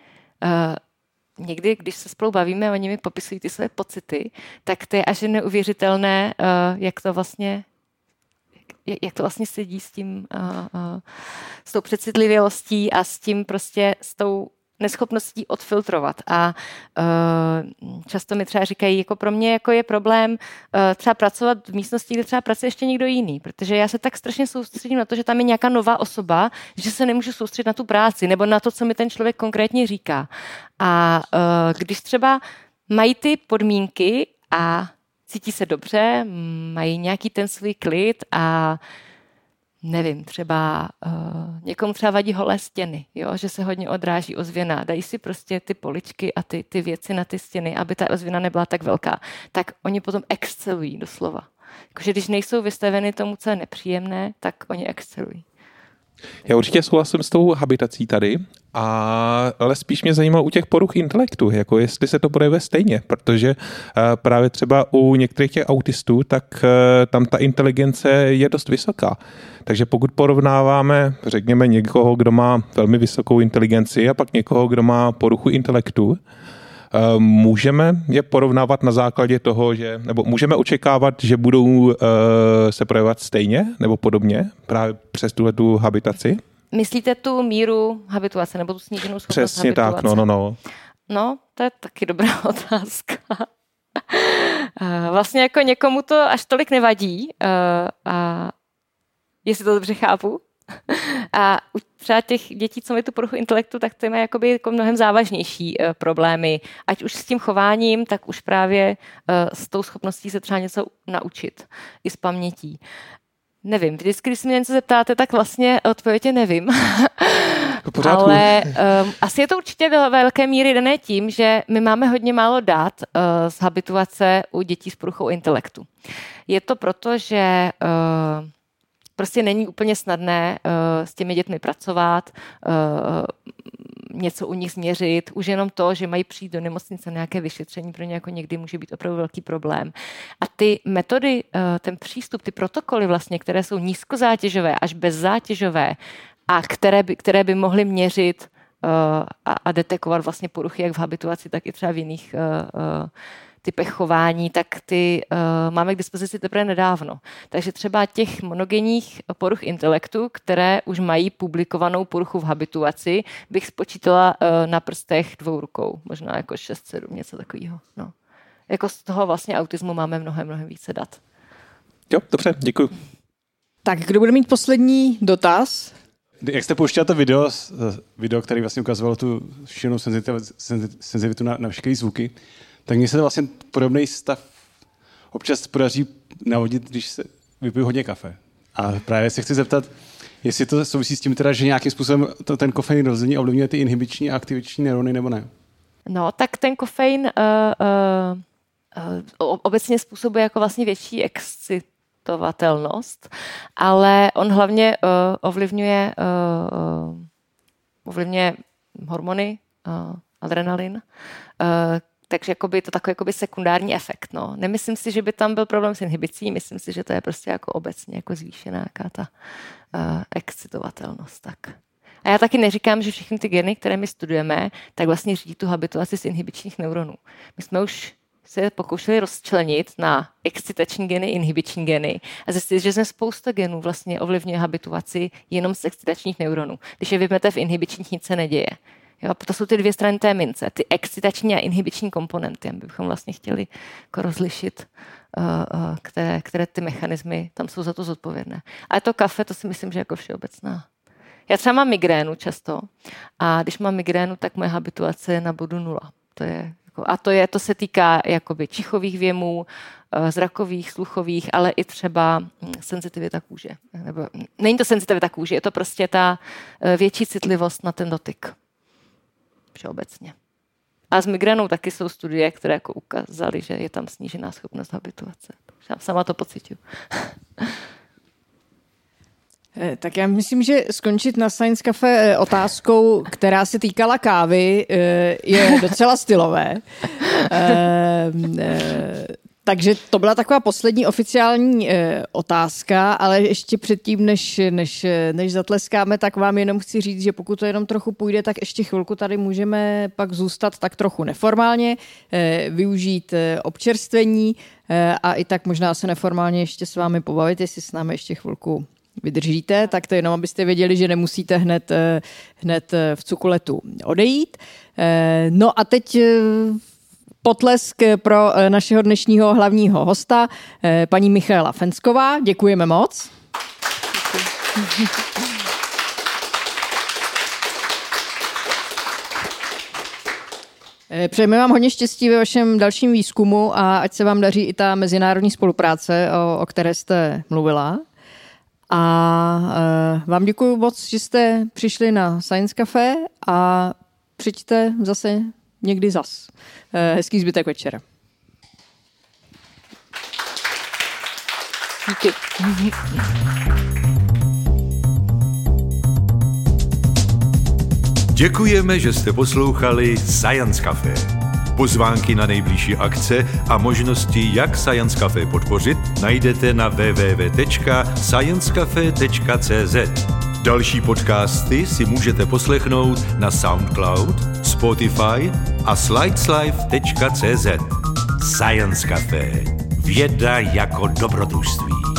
Uh, někdy, když se spolu bavíme, oni mi popisují ty své pocity, tak to je až neuvěřitelné, uh, jak to vlastně jak to vlastně sedí s tím, uh, uh, s tou přecitlivělostí a s tím prostě, s tou neschopností odfiltrovat. A uh, často mi třeba říkají, jako pro mě jako je problém uh, třeba pracovat v místnosti, kde třeba pracuje ještě někdo jiný, protože já se tak strašně soustředím na to, že tam je nějaká nová osoba, že se nemůžu soustředit na tu práci nebo na to, co mi ten člověk konkrétně říká. A uh, když třeba mají ty podmínky a cítí se dobře, mají nějaký ten svůj klid a nevím, třeba uh, někomu třeba vadí holé stěny, jo? Že se hodně odráží ozvěna, dají si prostě ty poličky a ty, ty věci na ty stěny, aby ta ozvěna nebyla tak velká, tak oni potom excelují doslova. Jakože když nejsou vystaveny tomu, co je nepříjemné, tak oni excelují. Já určitě souhlasím s tou habitací tady, a, ale spíš mě zajímalo u těch poruch intelektu, jako jestli se to projevuje stejně, protože uh, právě třeba u některých těch autistů, tak uh, tam ta inteligence je dost vysoká. Takže pokud porovnáváme, řekněme, někoho, kdo má velmi vysokou inteligenci a pak někoho, kdo má poruchu intelektu, můžeme je porovnávat na základě toho, že, nebo můžeme očekávat, že budou uh, se projevovat stejně nebo podobně právě přes tu habitaci? Myslíte tu míru habituace nebo tu sníženou schopnost Přesně habituace? tak, no, no, no. No, to je taky dobrá otázka. Vlastně jako někomu to až tolik nevadí, a jestli to dobře chápu. A u třeba těch dětí, co mají tu poruchu intelektu, tak to mají jakoby jako mnohem závažnější uh, problémy. Ať už s tím chováním, tak už právě uh, s tou schopností se třeba něco naučit. I s pamětí. Nevím, vždycky, když se mě něco zeptáte, tak vlastně odpověď nevím. Ale um, asi je to určitě do velké míry dané tím, že my máme hodně málo dat uh, z habituace u dětí s poruchou intelektu. Je to proto, že uh, prostě není úplně snadné uh, s těmi dětmi pracovat, uh, něco u nich změřit. Už jenom to, že mají přijít do nemocnice na nějaké vyšetření, pro ně jako někdy může být opravdu velký problém. A ty metody, uh, ten přístup, ty protokoly vlastně, které jsou nízkozátěžové až bezzátěžové a které by, které by mohly měřit uh, a, a detekovat vlastně poruchy jak v habituaci, tak i třeba v jiných uh, uh, typech chování, tak ty uh, máme k dispozici teprve nedávno. Takže třeba těch monogenních poruch intelektu, které už mají publikovanou poruchu v habituaci, bych spočítala uh, na prstech dvou rukou. Možná jako šest sedm, něco takového. No. Jako z toho vlastně autismu máme mnohem, mnohem více dat. Jo, dobře, děkuji. Tak, kdo bude mít poslední dotaz? Jak jste pouštěl to video, video, který vlastně ukazovalo tu šílenou senzitivitu na, na všechny zvuky, tak mně se to vlastně podobný stav občas podaří navodit, když se vypiju hodně kafe. A právě se chci zeptat, jestli to souvisí s tím teda, že nějakým způsobem to, ten kofein rozdělení ovlivňuje ty inhibiční a aktivační neurony, nebo ne? No, tak ten kofein uh, uh, uh, obecně způsobuje jako vlastně větší excitovatelnost, ale on hlavně uh, ovlivňuje, uh, uh, ovlivňuje hormony, uh, adrenalin, uh, takže jakoby je to takový jakoby sekundární efekt. No. Nemyslím si, že by tam byl problém s inhibicí, myslím si, že to je prostě jako obecně jako zvýšená jaká ta uh, excitovatelnost. Tak. A já taky neříkám, že všechny ty geny, které my studujeme, tak vlastně řídí tu habituaci z inhibičních neuronů. My jsme už se pokoušeli rozčlenit na excitační geny, inhibiční geny a zjistili, že jsme spousta genů vlastně ovlivňuje habituaci jenom z excitačních neuronů. Když je vypnete v inhibičních, nic se neděje. Jo, to jsou ty dvě strany té mince, ty excitační a inhibiční komponenty, abychom vlastně chtěli jako rozlišit, které, které ty mechanismy tam jsou za to zodpovědné. A to kafe, to si myslím, že jako všeobecná. Já třeba mám migrénu často a když mám migrénu, tak moje habituace je na bodu nula. To je, jako, a to, je, to se týká jakoby čichových věmů, zrakových, sluchových, ale i třeba senzitivita kůže. Nebo, není to senzitivita kůže, je to prostě ta větší citlivost na ten dotyk. Všeobecně. A s migrénou taky jsou studie, které jako ukázaly, že je tam snížená schopnost habituace. Já sama to pociťuji. Tak já myslím, že skončit na Science Cafe otázkou, která se týkala kávy, je docela stylové. Takže to byla taková poslední oficiální e, otázka, ale ještě předtím, než, než, než zatleskáme, tak vám jenom chci říct, že pokud to jenom trochu půjde, tak ještě chvilku tady můžeme pak zůstat tak trochu neformálně, e, využít e, občerstvení e, a i tak možná se neformálně ještě s vámi pobavit, jestli s námi ještě chvilku vydržíte, tak to jenom, abyste věděli, že nemusíte hned, hned v cukuletu odejít. E, no a teď... Potlesk pro našeho dnešního hlavního hosta, paní Michaela Fensková. Děkujeme moc. Děkuji. Přejeme vám hodně štěstí ve vašem dalším výzkumu a ať se vám daří i ta mezinárodní spolupráce, o, o které jste mluvila. A vám děkuji moc, že jste přišli na Science Cafe a přijďte zase někdy zas. Hezký zbytek večera. Díky. Děkujeme, že jste poslouchali Science Café. Pozvánky na nejbližší akce a možnosti, jak Science Café podpořit, najdete na w w w tečka science cafe tečka c z. Další podcasty si můžete poslechnout na SoundCloud, Spotify a slideslife tečka c z. Science Café. Věda jako dobrodružství.